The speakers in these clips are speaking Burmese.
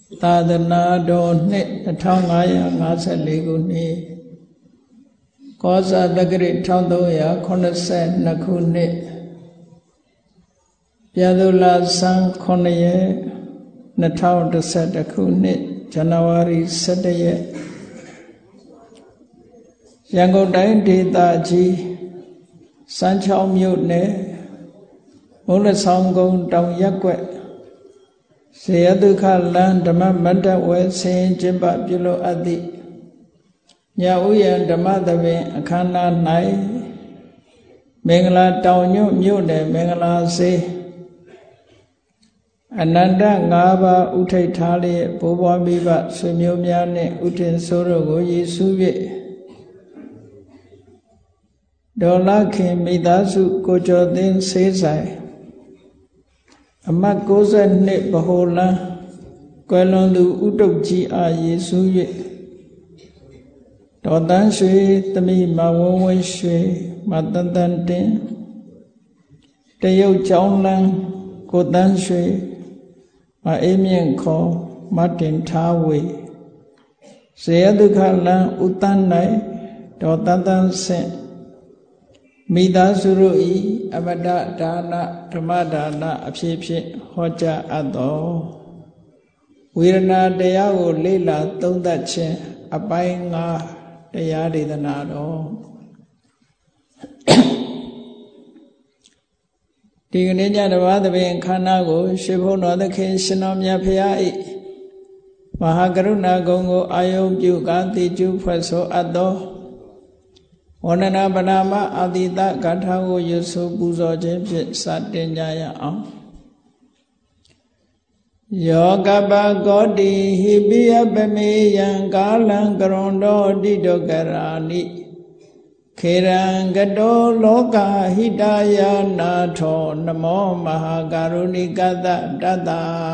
သာသနာတော်နှစ်2554ခုနှစ်ကောဇာတက္ကရာ1382ခုနှစ်ပြာသူလဆန်း9ရက်2011ခုနှစ်ဇန်နဝါရီ17ရက်ရန်ကုန်တိုင်းဒေသကြီးစမ်းချောင်းမြို့နယ်မုံလက်ဆောင်ကုန်းတောင်ရက်ကွက်စေယတုခလမ်းဓမ္မမတ္တဝဲဆင်းကျင်းပပြုလုပ်အပ်သည့်ညဥ်ယံဓမ္မသဘင်အခမ်းအနား၌မင်္ဂလာတောင်ညွန့်မြို့နယ်မင်္ဂလာစေအနန္တ5ပါးဥထိတ်ထားလျက်ဘိုးဘွားမိဘဆွေမျိုးများနှင့်ဥထင်ဆိုးတို့ကိုရည်စူး၍ဒေါ်လာခင်မိသားစုကိုကျော်သိန်းဆေးဆိုင်အမတ်62ဗဟိုလမ်းကွယ်လွန်သူဥတုတ်ကြီးအားရည်စူး၍ဒေါ်တန်းရွှေသမီးမဝဝင်းရွှေမတန်တန်တင်တရုတ်ကျောင်းလမ်းကိုတန်းရွှေမအေးမြင့်ခေါ်မတင်ထားဝေဇေယတုခလမ်းဥတန်း၌ဒေါ်တန်တန်ဆင့်မိသားစုတို့၏အမတဒါနဓမ္မဒါနအဖြစ်ဖြင့်ဟောကြားအပ်သောဝေဒနာတရားကိုလေ့လာသုံးသပ်ခြင်းအပိုင်း5တရားဒေသနာတော်ဒီကနေ့ညတပါးသဘင်ခန္ဓာကိုရှေးဘုန်းတော်သခင်ရှင်တော်မြတ်ဖရာ၏မဟာကရုဏာဂုဏ်ကိုအာယုံပြုကာတိကျူဖွဲ့ဆိုအပ်သောဝန္ဒနာပနာမအာတိတဂါထာကိုရွတ်ဆိုပူဇော်ခြင်းဖြင့်စတင်ကြရအောင်ယောကပကောတိဟိပိယပမေယံကာလံကရွန်တော်တိဒုက္ခရာနိခေရံကတောလောကဟိတယနာထောနမောမဟာကရုဏိကတတတ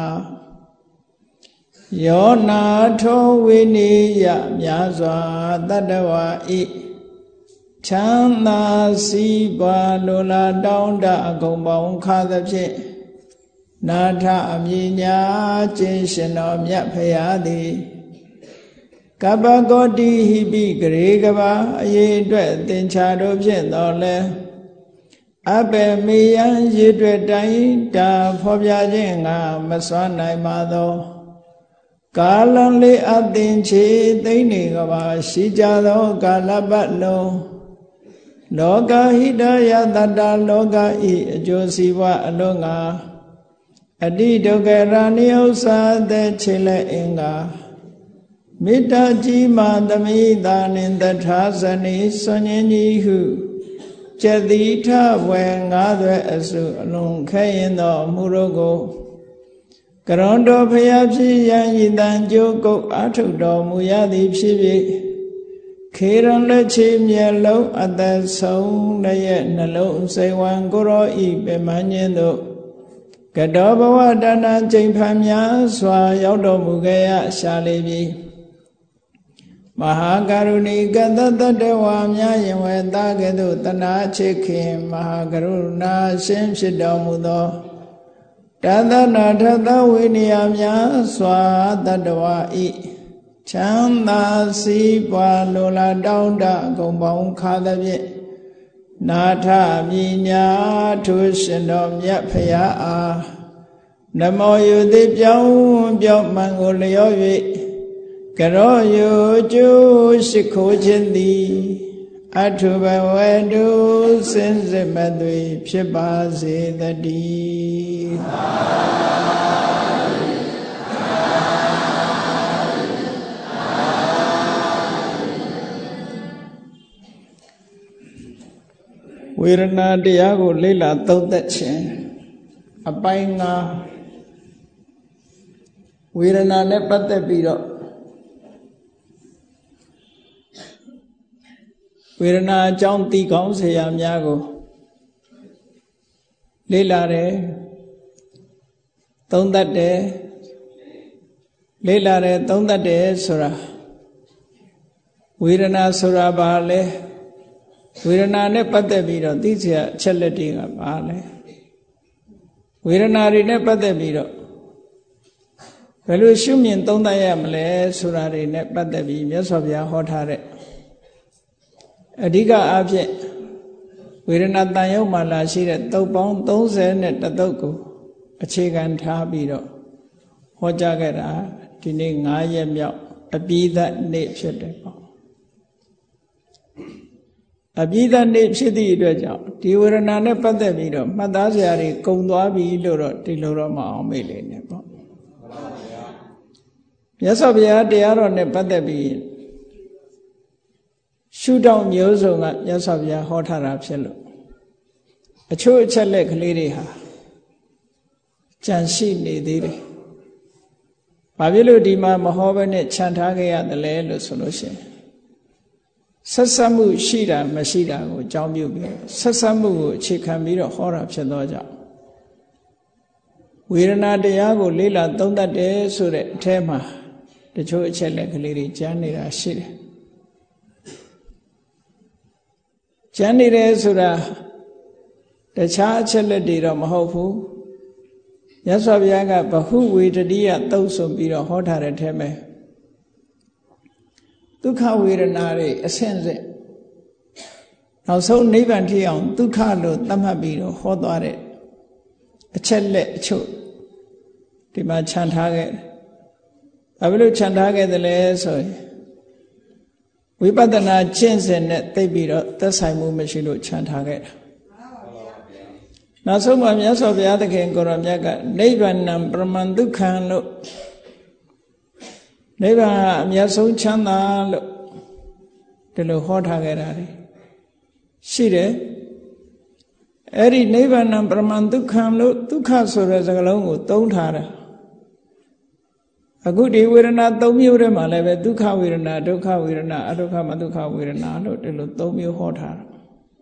ယောနာထောဝိနိယမြာစွာတတ္တဝါဤချမ်းသာစီးပွားလိုလားတောင်းတအကုန်ပေါင်းခါသဖြင့်နာထအမြညာခြင်းရှင်တော်မြတ်ဖရာသည်ကပ္ပကောတိဟိပိဂရေကဘာအရေးအတွက်သင်္ချာတို့ဖြင့်တော်လဲအဘေမေယံရေအတွက်တိုင်းတာဖော်ပြခြင်းငါမစွမ်းနိုင်ပါသောကာလံလေးအသင်ချေသိမ့်နေကဘာရှိကြသောကာလပတ်လုံးလောကဟိတယတတလောကဤအကျိုးစီးပွားအလုံးငါအတိဒုက္ခရာနိဥ္စာတဲ့ခြေလက်အင်္ဂါမေတ္တာကြီးမာသမိတာနှင့်တထာဇနိစွန်ញင်းကြီးဟုကျတိထဝေငါးသွဲအစုအလုံးခဲရင်သောအမှုတို့ကိုကရွန်တော်ဖျားဖြစ်ရန်ဤတန်ကြိုးကုတ်အာထုတော်မူရသည်ဖြစ်၍ခေရံလက်ချေမျက်လုံးအသက်ဆုံးရဲ့နှလုံးစိတ်ဝံကိုရောဤပင်မညင်းတို့ကတောဘဝတဏ္ဍကျိန်ဖန်များစွာရောက်တော်မူခဲ့ရရှာလေပြီမဟာကရုဏီကတတတ္တဝါများယင်ဝေတာကဲ့သို့တနာချစ်ခင်မဟာကရုဏာရှင်ဖြစ်တော်မူသောတသနာထသဝိနည်းများစွာတတ္တဝါဤချမ်းသာစီးပွားလိုလားတောင်းတအကုန်ပေါင်းခါသဖြင့်နာထမြညာထုရှင်တော်မြတ်ဖရာအားနမောယုတိပြောင်းမှန်ကိုလျော့၍ကရောယုကျိုးရှိခိုးခြင်းသည်အထုဘဝတုစင်စစ်မသွေဖြစ်ပါစေတည်းဝေဒနာတရားကိုလေ့လာသုံးသပ်ခြင်းအပိုင်း5ဝေဒနာနဲ့ပတ်သက်ပြီးတော့ဝေဒနာအကြောင်းသိကောင်းစေရာများကိုလေ့လာတယ်သုံးသပ်တယ်လေ့လာတယ်သုံးသပ်တယ်ဆိုတာဝေဒနာဆိုတာဘာလဲဝေဒနာနဲ့ပတ်သက်ပြီးတော့သိစရာအချက်လက်တွေကဘာလဲဝေဒနာတွေနဲ့ပတ်သက်ပြီးတော့ဘယ်လိုရှုမြင်သုံးသပ်ရမလဲဆိုတာတွေနဲ့ပတ်သက်ပြီးမြတ်စွာဘုရားဟောထားတဲ့အဓိကအားဖြင့်ဝေဒနာတန်ရုပ်မှာလာရှိတဲ့သုတ်ပေါင်း30နဲ့တသုတ်ကိုအခြေခံထားပြီးတော့ဟောကြားခဲ့တာဒီနေ့9ရက်မြောက်အပြီးသတ်နေ့ဖြစ်တယ်ပေါ့အပြီးသတ်နေ့ဖြစ်သည့်အတွက်ကြောင့်ဒီဝေဒနာနဲ့ပတ်သက်ပြီးတော့မှတ်သားစရာတွေကုန်သွားပြီလို့တော့ဒီလိုတော့မအောင်မေ့လေနဲ့ပေါ့မြတ်စွာဘုရားတရားတော်နဲ့ပတ်သက်ပြီးရှုထောင့်မျိုးစုံကမြတ်စွာဘုရားဟောထားတာဖြစ်လို့အချို့အချက်လက်ကလေးတွေဟာကြံရှိနေသေးတယ်။ဘာဖြစ်လို့ဒီမှာမဟောဘဲနဲ့ခြံထားခဲ့ရတယ်လဲလို့ဆိုလို့ရှိရင်ဆက်ဆက်မှုရှိတာမရှိတာကိုအကြောင်းပြုပြီးဆက်ဆက်မှုကိုအခြေခံပြီးတော့ဟောတာဖြစ်သောကြောင့်ဝေဒနာတရားကိုလေ့လာသုံးသပ်တယ်ဆိုတဲ့အထဲမှာတချို့အချက်လက်ကလေးတွေကျန်နေတာရှိတယ်။ကျန်နေတယ်ဆိုတာတခြားအချက်လက်တွေတော့မဟုတ်ဘူးမြတ်စွာဘုရားကဘဟုဝေဒတိယသုတ်ဆိုပြီးတော့ဟောထားတဲ့ထဲမှာဒုက္ခဝေဒနာတွေအဆင့်ဆင့်နောက်ဆုံးနိဗ္ဗာန်ထိအောင်ဒုက္ခလို့သတ်မှတ်ပြီးတော့ဟောသွားတဲ့အချက်လက်အချို့ဒီမှာခြံထားခဲ့တယ်။ဘာဖြစ်လို့ခြံထားခဲ့တယ်လဲဆိုရင်ဝိပဿနာကျင့်စဉ်နဲ့သိပြီးတော့သက်ဆိုင်မှုမရှိလို့ခြံထားခဲ့တာနောက်ဆုံးမှာမြတ်စွာဘုရားသခင်ကိုရောမြတ်ကနိဗ္ဗာန်ပရမန်ဒုက္ခံလို့နိဗ္ဗာန်အမြတ်ဆုံးချမ်းသာလို့ဒီလိုဟောထားခဲ့တာရှိတယ်အဲ့ဒီနိဗ္ဗာန်ပရမန်ဒုက္ခံလို့ဒုက္ခဆိုတဲ့စကားလုံးကိုသုံးထားတာအခုဒီဝေဒနာ၃မျိုးထဲမှာလည်းပဲဒုက္ခဝေဒနာဒုက္ခဝေဒနာအဒုက္ခမဒုက္ခဝေဒနာလို့ဒီလို၃မျိုးဟောထားတာ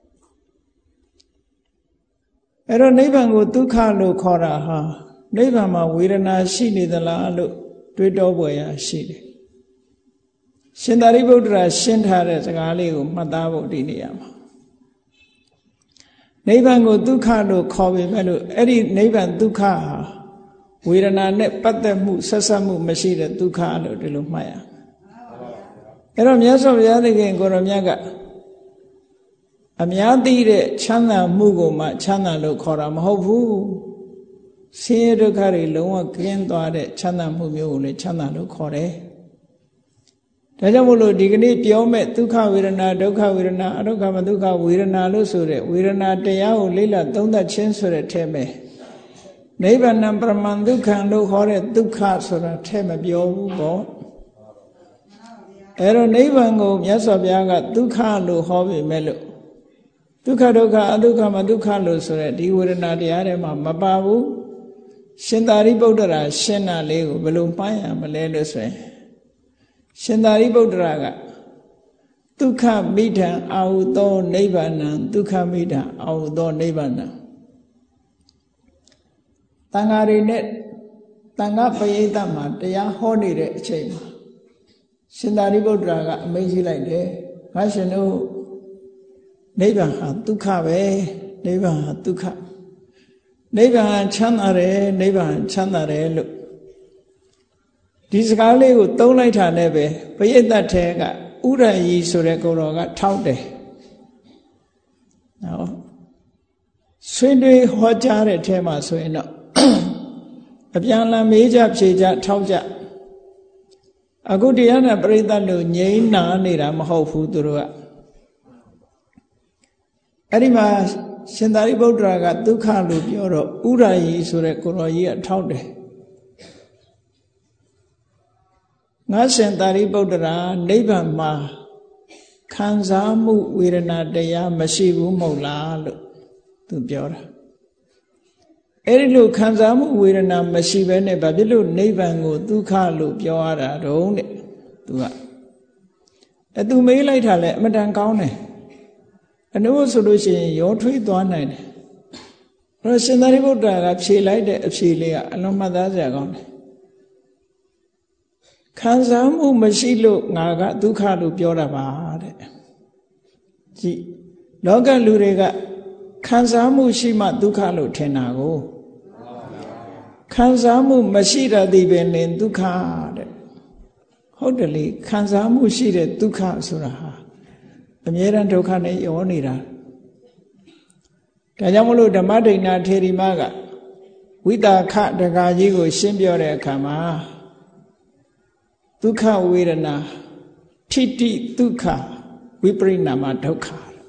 အဲ့တော့နိဗ္ဗာန်ကိုဒုက္ခလို့ခေါ်တာဟာနိဗ္ဗာန်မှာဝေဒနာရှိနေသလားလို့တွေးတောပွေရရှိတယ်ရှင်သာရိပုတ္တရာရှင်းထားတဲ့စကားလေးကိုမှတ်သားဖို့ဒီနေရာမှာနိဗ္ဗာန်ကိုဒုက္ခလို့ခေါ်ပေမဲ့လို့အဲ့ဒီနိဗ္ဗာန်ဒုက္ခဟာဝေဒနာနဲ့ပတ်သက်မှုဆက်ဆက်မှုမရှိတဲ့ဒုက္ခလို့ဒီလိုမှတ်ရအဲ့တော့မြတ်စွာဘုရားသခင်ကိုရောမြတ်ကအများသိတဲ့ချမ်းသာမှုကိုမှချမ်းသာလို့ခေါ်တာမဟုတ်ဘူးဆင်းရဲဒုက္ခတွေလုံးဝကင်းသွားတဲ့ချမ်းသာမှုမျိုးကိုလည်းချမ်းသာလို့ခေါ်တယ်ဒါကြောင့်မို့လို့ဒီကနေ့ပြောမဲ့ဒုက္ခဝေဒနာဒုက္ခဝေဒနာအဒုက္ခမဒုက္ခဝေဒနာလို့ဆိုတဲ့ဝေဒနာတရားကိုလေ့လာသုံးသပ်ခြင်းဆိုတဲ့ထဲမှာနိဗ္ဗာန်ပရမန်ဒုက္ခံလို့ခေါ်တဲ့ဒုက္ခဆိုတာထဲမပြောဘူးပေါ့အဲ့တော့နိဗ္ဗာန်ကိုမြတ်စွာဘုရားကဒုက္ခလို့ဟောပေမဲ့လို့ဒုက္ခဒုက္ခအဒုက္ခမဒုက္ခလို့ဆိုတဲ့ဒီဝေဒနာတရားထဲမှာမပါဘူးရှင်သာရိပုတ္တရာရှင်းတာလေးကိုဘယ်လိုမှန်းရမလဲလို့ဆိုရင်ရှင်သာရိပုတ္တရာကဒုက္ခမိဒံအာဟုသောနိဗ္ဗာန်ဒုက္ခမိဒံအာဟုသောနိဗ္ဗာန်တန်ဃာတွေနဲ့တန်ခါပရိသတ်မှာတရားဟောနေတဲ့အချိန်မှာရှင်သာရိပုတ္တရာကအမိန့်ရှိလိုက်တယ်ငါရှင်တို့နိဗ္ဗာန်ဟာဒုက္ခပဲနိဗ္ဗာန်ဟာဒုက္ခနိဗ္ဗာန်ချမ်းသာတယ်နိဗ္ဗာန်ချမ်းသာတယ်လို့ဒီစကားလေးကိုသုံးလိုက်တာနဲ့ပဲပရိသတ်ထဲကဥရယီဆိုတဲ့ကိုယ်တော်ကထောက်တယ်နော်ဆွေးနွေးဟောကြားတဲ့ထဲမှာဆိုရင်တော့အပြန်လန်မေးကြဖြေကြထောက်ကြအခုတရားနဲ့ပရိသတ်လို့ငြိမ်းနာနေတာမဟုတ်ဘူးသူတို့ကအဲ့ဒီမှာရှင်သာရိပုတ္တရာကဒုက္ခလို့ပြောတော့ဥရယီဆိုတဲ့ကိုတော်ကြီးကထောက်တယ်ငါရှင်သာရိပုတ္တရာနိဗ္ဗာန်မှာခံစားမှုဝေဒနာတရားမရှိဘူးမဟုတ်လားလို့သူပြောတာအဲ့ဒီလိုခံစားမှုဝေဒနာမရှိဘဲနဲ့ဘာဖြစ်လို့နိဗ္ဗာန်ကိုဒုက္ခလို့ပြောရတာတုံးတဲ့သူမေးလိုက်တာလဲအမတန်ကောင်းတယ်အနုဆိုလို့ရှိရင်ရောထွေးသွားနိုင်တယ်အဲ့တော့ရှင်သာရိပုတ္တရာကဖြေလိုက်တဲ့အဖြေလေးကအလုံးမှတ်သားစရာကောင်းတယ်ခံစားမှုမရှိလို့ငါကဒုက္ခလို့ပြောတာပါတဲ့ကြည့်လောကလူတွေကခံစားမှုရှိမှဒုက္ခလို့ထင်တာကိုခံစားမှုမရှိတတ်သည်ပင်လင်ဒုက္ခတဲ့ဟုတ်တယ်လေခံစားမှုရှိတဲ့ဒုက္ခဆိုတာဟာအမြဲတမ်းဒုက္ခနဲ့ရောနေတာဒါကြောင့်မလို့ဓမ္မဒိဏထေရီမကဝိတာခတကာကြီးကိုရှင်းပြတဲ့အခါမှာဒုက္ခဝေဒနာထိတိဒုက္ခဝိပရိနာမဒုက္ခ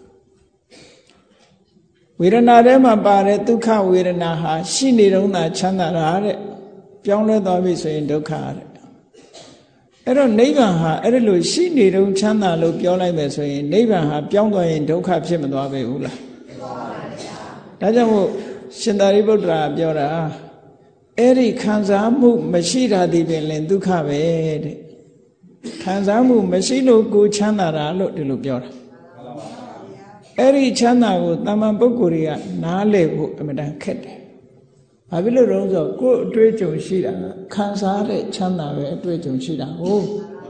ဝေဒနာထဲမှာပါတဲ့ဒုက္ခဝေဒနာဟာရှိနေတော့သာချမ်းသာတာတဲ့ပြောင်းလဲသွားပြီဆိုရင်ဒုက္ခတဲ့အဲ့တော့နိဗ္ဗာန်ဟာအဲ့လိုရှိနေတော့ချမ်းသာလို့ပြောလိုက်မယ်ဆိုရင်နိဗ္ဗာန်ဟာပြောင်းသွားရင်ဒုက္ခဖြစ်မသွားပဲဘူးလားဖြစ်သွားပါဗျာဒါကြောင့်မို့ရှင်သာရိပုတ္တရာပြောတာအဲ့ဒီခံစားမှုမရှိတာဒီပင်လင်ဒုက္ခပဲတဲ့ခံစားမှုမရှိလို့ကိုချမ်းသာတာလို့ဒီလိုပြောတာအဲ့ဒီချမ်းသာကိုတမန်ပုဂ္ဂိုလ်တွေကနားလည်ဖို့အမှန်တန်ခက်တယ်။ဘာဖြစ်လို့လဲဆိုတော့ကိုယ်အတွေ့အကြုံရှိတာခံစားတဲ့ချမ်းသာပဲအတွေ့အကြုံရှိတာဟုတ်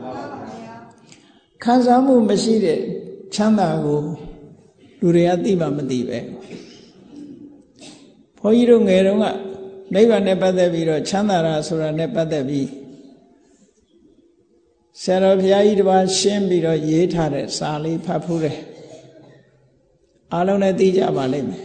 ခံစားမှုမရှိတဲ့ချမ်းသာကိုလူတွေကသိမှမသိပဲ။ဘုန်းကြီးတို့ငယ်တုန်းကနိဗ္ဗာန်နဲ့ပတ်သက်ပြီးတော့ချမ်းသာတာဆိုတာနဲ့ပတ်သက်ပြီးဆရာတော်ဘုရားကြီးတစ်ပါးရှင်းပြီးတော့ရေးထားတဲ့စာလေးဖတ်ဖူးတယ်အားလုံးလည်းသိကြပါလိမ့်မယ်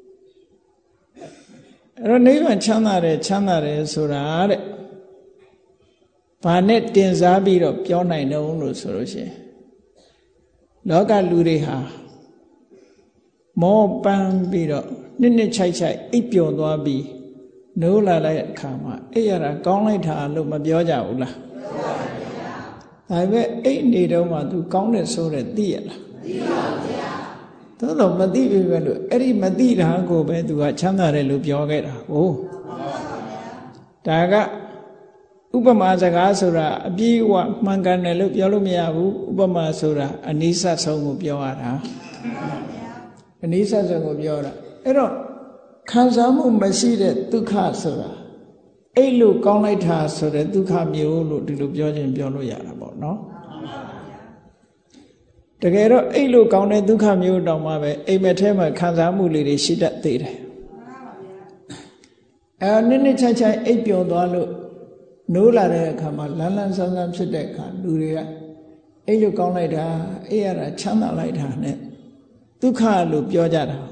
အဲ့တော့နိဗ္ဗာန်ချမ်းသာတယ်ဆိုတာတဲ့ဘာနဲ့တင်စားပြီးတော့ပြောနိုင်တော့လို့ဆိုလို့ရှိရင်လောကလူတွေဟာမောပန်းပြီးတော့နှစ်ချိုက်အိပ်ပျော်သွားပြီးနိုးလာတဲ့အခါမှာအဲ့ရတာကောင်းလိုက်တာလို့မပြောကြဘူးလားပြောပါဗျာဒါပေမဲ့အိပ်နေတော့မှ तू ကောင်းတယ်ဆိုတဲ့သိရလားသိပါဗျာသို့တော့မသိပြီပဲလို့အဲ့ဒီမသိတာကိုပဲ तू ကချမ်းသာတယ်လို့ပြောခဲ့တာဟုတ်ဒါကဥပမာစကားဆိုတာအပြည့်အဝမှန်ကန်တယ်လို့ပြောလို့မရဘူးဥပမာဆိုတာအနိစ္စဆုံးကိုပြောရတာအနိစ္စဆုံးကိုပြောတာအဲ့တော့ခံစားမှုမရှိတဲ့ဒုက္ခဆိုတာအဲ့လိုကောင်းလိုက်တာဆိုတဲ့ဒုက္ခမျိုးလို့ဒီလိုပြောခြင်းပြောလို့ရတာပေါ့နော်တကယ်တော့အဲ့လိုကောင်းတဲ့ဒုက္ခမျိုးတောင်မှပဲအိမ်မက်ထဲမှာခံစားမှုလေးတွေရှိတတ်သေးတယ်နှစ်ချိုက်အိပ်ပျော်သွားလို့နိုးလာတဲ့အခါမှာလန်းလန်းဆန်းဆန်းဖြစ်တဲ့အခါလူတွေကအဲ့လိုကောင်းလိုက်တာအဲ့ရတာချမ်းသာလိုက်တာနဲ့ဒုက္ခလို့ပြောကြတာ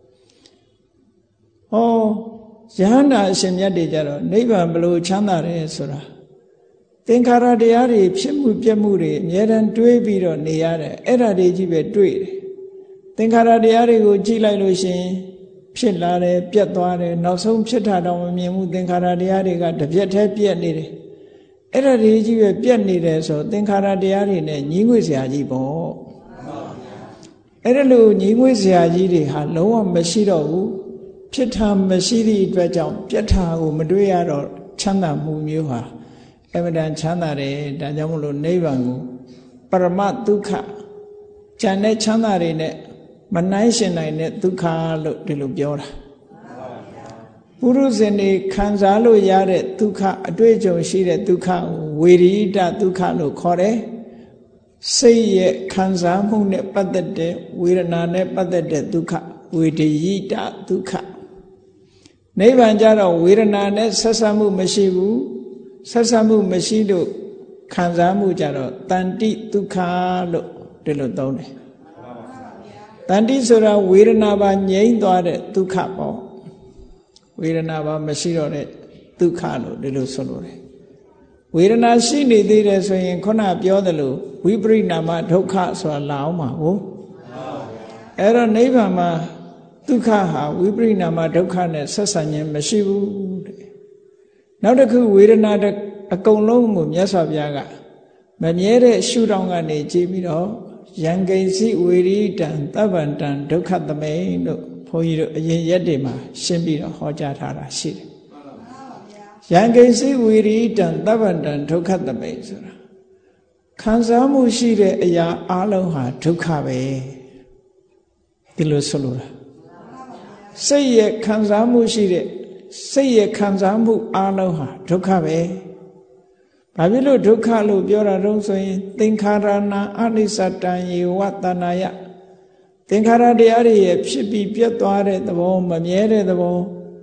ဟောယဟန္တာအရှင်မြတ်တွေကြတော့နိဗ္ဗာန်ဘလို့ချမ်းသာတယ်ဆိုတာသင်္ခါရတရားတွေဖြစ်မှုပြက်မှုတွေအမြဲတမ်းတွေးပြီးတော့နေရတယ်အဲ့ဒါတွေကြီးပဲတွေးတယ်သင်္ခါရတရားတွေကိုကြည့်လိုက်လို့ရှိရင်ဖြစ်လာတယ်ပြက်သွားတယ်နောက်ဆုံးဖြစ်တာတော့မမြင်ဘူးသင်္ခါရတရားတွေကတပြက်တည်းပြက်နေတယ်အဲ့ဒါတွေကြီးပဲပြက်နေတယ်ဆိုသင်္ခါရတရားတွေနဲ့ညီးငွေ့စရာကြီးပေါ့အဲ့ဒါလို့ညီးငွေ့စရာကြီးတွေဟာလုံးဝမရှိတော့ဘူးဖြစ်တာမရှိသည့်အတွက်ကြောင့်ပြက်တာကိုမတွေ့ရတော့ချမ်းသာမှုမျိုးဟာအမှန်တန်ချမ်းသာတယ်ဒါကြောင့်မလို့နိဗ္ဗာန်ကိုပရမဒုက္ခဉာဏ်နဲ့ချမ်းသာတွေနဲ့မနှိုင်းရှင်နိုင်တဲ့ဒုက္ခလို့ဒီလိုပြောတာပုရုဇဉ်တွေခံစားလို့ရတဲ့ဒုက္ခအတွေ့အကြုံရှိတဲ့ဒုက္ခဝေရိတဒုက္ခလို့ခေါ်တယ်စိတ်ရဲ့ခံစားမှုနဲ့ပတ်သက်တဲ့ဝေဒနာနဲ့ပတ်သက်တဲ့ဒုက္ခဝေဒယိတဒုက္ခနိဗ္ဗာန်ကြတော့ဝေဒနာနဲ့ဆက်ဆံမှုမရှိဘူးဆက်ဆံမှုမရှိလို့ခံစားမှုကြတော့တဏ္ဍိဒုက္ခလို့ဒီလိုသုံးတယ်တဏ္ဍိဆိုတာဝေဒနာပါငြိမ်းသွားတဲ့ဒုက္ခပေါ့ဝေဒနာပါမရှိတော့တဲ့ဒုက္ခလို့ဒီလိုဆိုလို့တယ်ဝေဒနာရှိနေသေးတယ်ဆိုရင်ခုနပြောသလိုဝိပရိနာမဒုက္ခဆိုတာလာအောင်ပါဟုတ်အဲ့တော့နိဗ္ဗာန်မှာဒုက္ခဟာဝိပရိနာမဒုက္ခနဲ့ဆက်ဆံခြင်းမရှိဘူးတဲ့နောက်တစ်ခုဝေဒနာအကုန်လုံးကိုမြတ်စွာဘုရားကမမြဲတဲ့ရှုထောင့်ကနေကြည့်ပြီးတော့ယံကိဉ္စီဝေရိတံသဗ္ဗန္တံဒုက္ခသမိန်လို့ဘုန်းကြီးတို့အရင်ရက်တွေမှာရှင်းပြီးတော့ဟောကြားထားတာရှိတယ်ယံကိဉ္စီဝေရိတံသဗ္ဗန္တံဒုက္ခသမိန်ဆိုတာခံစားမှုရှိတဲ့အရာအလုံးဟာဒုက္ခပဲဒီလိုဆိုလိုတာစိတ်ရဲ့ခံစားမှုရှိတဲ့စိတ်ရဲ့ခံစားမှုအလုံးဟာဒုက္ခပဲဘာဖြစ်လို့ဒုက္ခလို့ပြောတာတုံးဆိုရင်သင်္ခါရဏအနိစ္စတံယေဝတဏယသင်္ခါရတရားတွေရဲ့ဖြစ်ပြီးပြတ်သွားတဲ့သဘောမမြဲတဲ့သဘော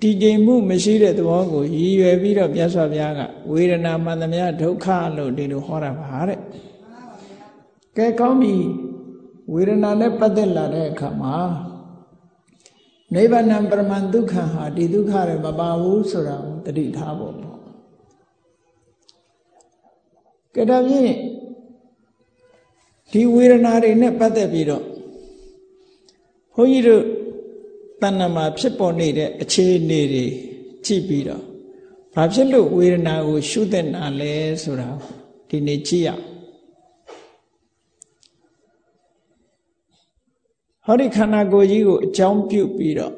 တည်ငြိမ်မှုမရှိတဲ့သဘောကိုရည်ရွယ်ပြီးတော့မြတ်စွာဘုရားကဝေဒနာမှန်သမျှဒုက္ခလို့ဒီလိုဟောတာပါတဲ့ကဲကောင်းပြီဝေဒနာနဲ့ပတ်သက်လာတဲ့အခါမှာနိဗ္ဗာန်ပရမန်ဒုက္ခဟာဒီဒုက္ခတွေမပါဘူးဆိုတာကိုသတိထားဖို့ပေါ့ကဲဒါဖြင့်ဒီဝေဒနာတွေနဲ့ပတ်သက်ပြီးတော့ဘုန်းကြီးတို့တဏ္ဍာမှာဖြစ်ပေါ်နေတဲ့အခြေအနေတွေကြည့်ပြီးတော့ဘာဖြစ်လို့ဝေဒနာကိုရှုသင့်တာလဲဆိုတာဒီနေ့ကြည့်ရဟောဒီခန္ဓာကိုယ်ကြီးကိုအကြောင်းပြုပြီးတော့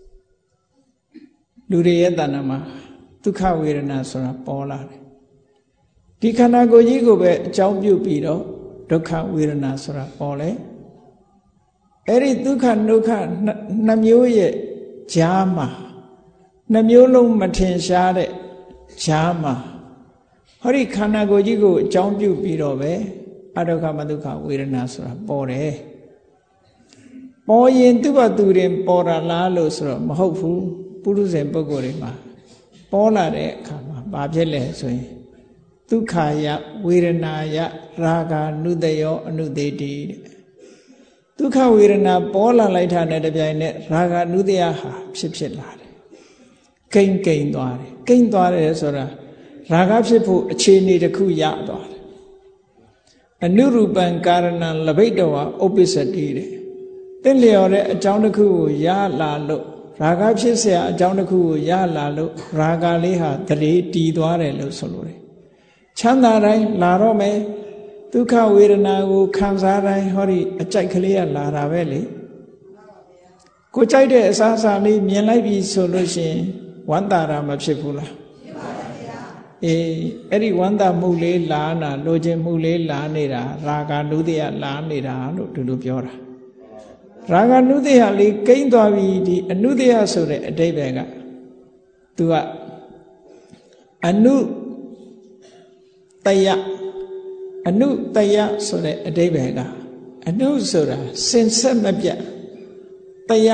လူတွေရဲ့တဏ္ဍာမှာဒုက္ခဝေဒနာဆိုတာပေါ်လာတယ်ဒီခန္ဓာကိုယ်ကြီးကိုပဲအကြောင်းပြုပြီးတော့ဒုက္ခဝေဒနာဆိုတာပေါ်လေအဲ့ဒီဒုက္ခဒုက္ခနှစ်မျိုးရဲ့ဈာမှာနှစ်မျိုးလုံးမထင်ရှားတဲ့ဈာမှာဟောဒီခန္ဓာကိုယ်ကြီးကိုအကြောင်းပြုပြီးတော့ပဲအဒုက္ခမဒုက္ခဝေဒနာဆိုတာပေါ်တယ်ပေါ်ရင်သူ့ဘာသူရင်ပေါ်တာလားလို့ဆိုတော့မဟုတ်ဘူးပုရုဇဉ်ပုဂ္ဂိုလ်တွေမှာပေါ်လာတဲ့အခါမှာဘာဖြစ်လဲဆိုရင်ဒုက္ခယဝေဒနာယရာဂာနုတယောအနုသေတိတဲ့ဒုက္ခဝေဒနာပေါ်လာလိုက်တာနဲ့တပြိုင်နက်ရာဂနုတယဟာဖြစ်လာတယ်ကိမ့်ကိမ့်သွားတယ်ကိမ့်သွားတယ်ဆိုတာရာဂဖြစ်ဖို့အခြေအနေတစ်ခုရသွားတယ်အနုရူပံကာရဏံလဘိတဝဥပ္ပစ္စတိတဲ့တင့်လျော်တဲ့အကြောင်းတစ်ခုကိုရလာလို့ရာဂဖြစ်เสียအကြောင်းတစ်ခုကိုရလာလို့ရာဂလေးဟာတရေတည်သွားတယ်လို့ဆိုလိုတယ်ချမ်းသာတိုင်းလာတော့မယ်ဒုက္ခဝေဒနာကိုခံစားတိုင်းဟောဒီအကြိုက်ကလေးကလာတာပဲလေကိုကြိုက်တဲ့အစားအစာလေးမြင်လိုက်ပြီဆိုလို့ရှိရင်ဝမ်းသာတာမဖြစ်ဘူးလားဖြစ်ပါဗျာအဲ့ဒီဝမ်းသာမှုလေးလာနာလိုချင်မှုလေးလာနေတာရာဂနုတယလာနေတာလို့ဒီလိုပြောတာရာဂနုတယလေးကိန်းသွားပြီဒီအနုတယဆိုတဲ့အဓိပ္ပာယ်ကသူကအနုတယအနုတယဆိုတဲ့အဓိပ္ပာယ်ကအနုဆိုတာစင်ဆက်မပြတ်တယ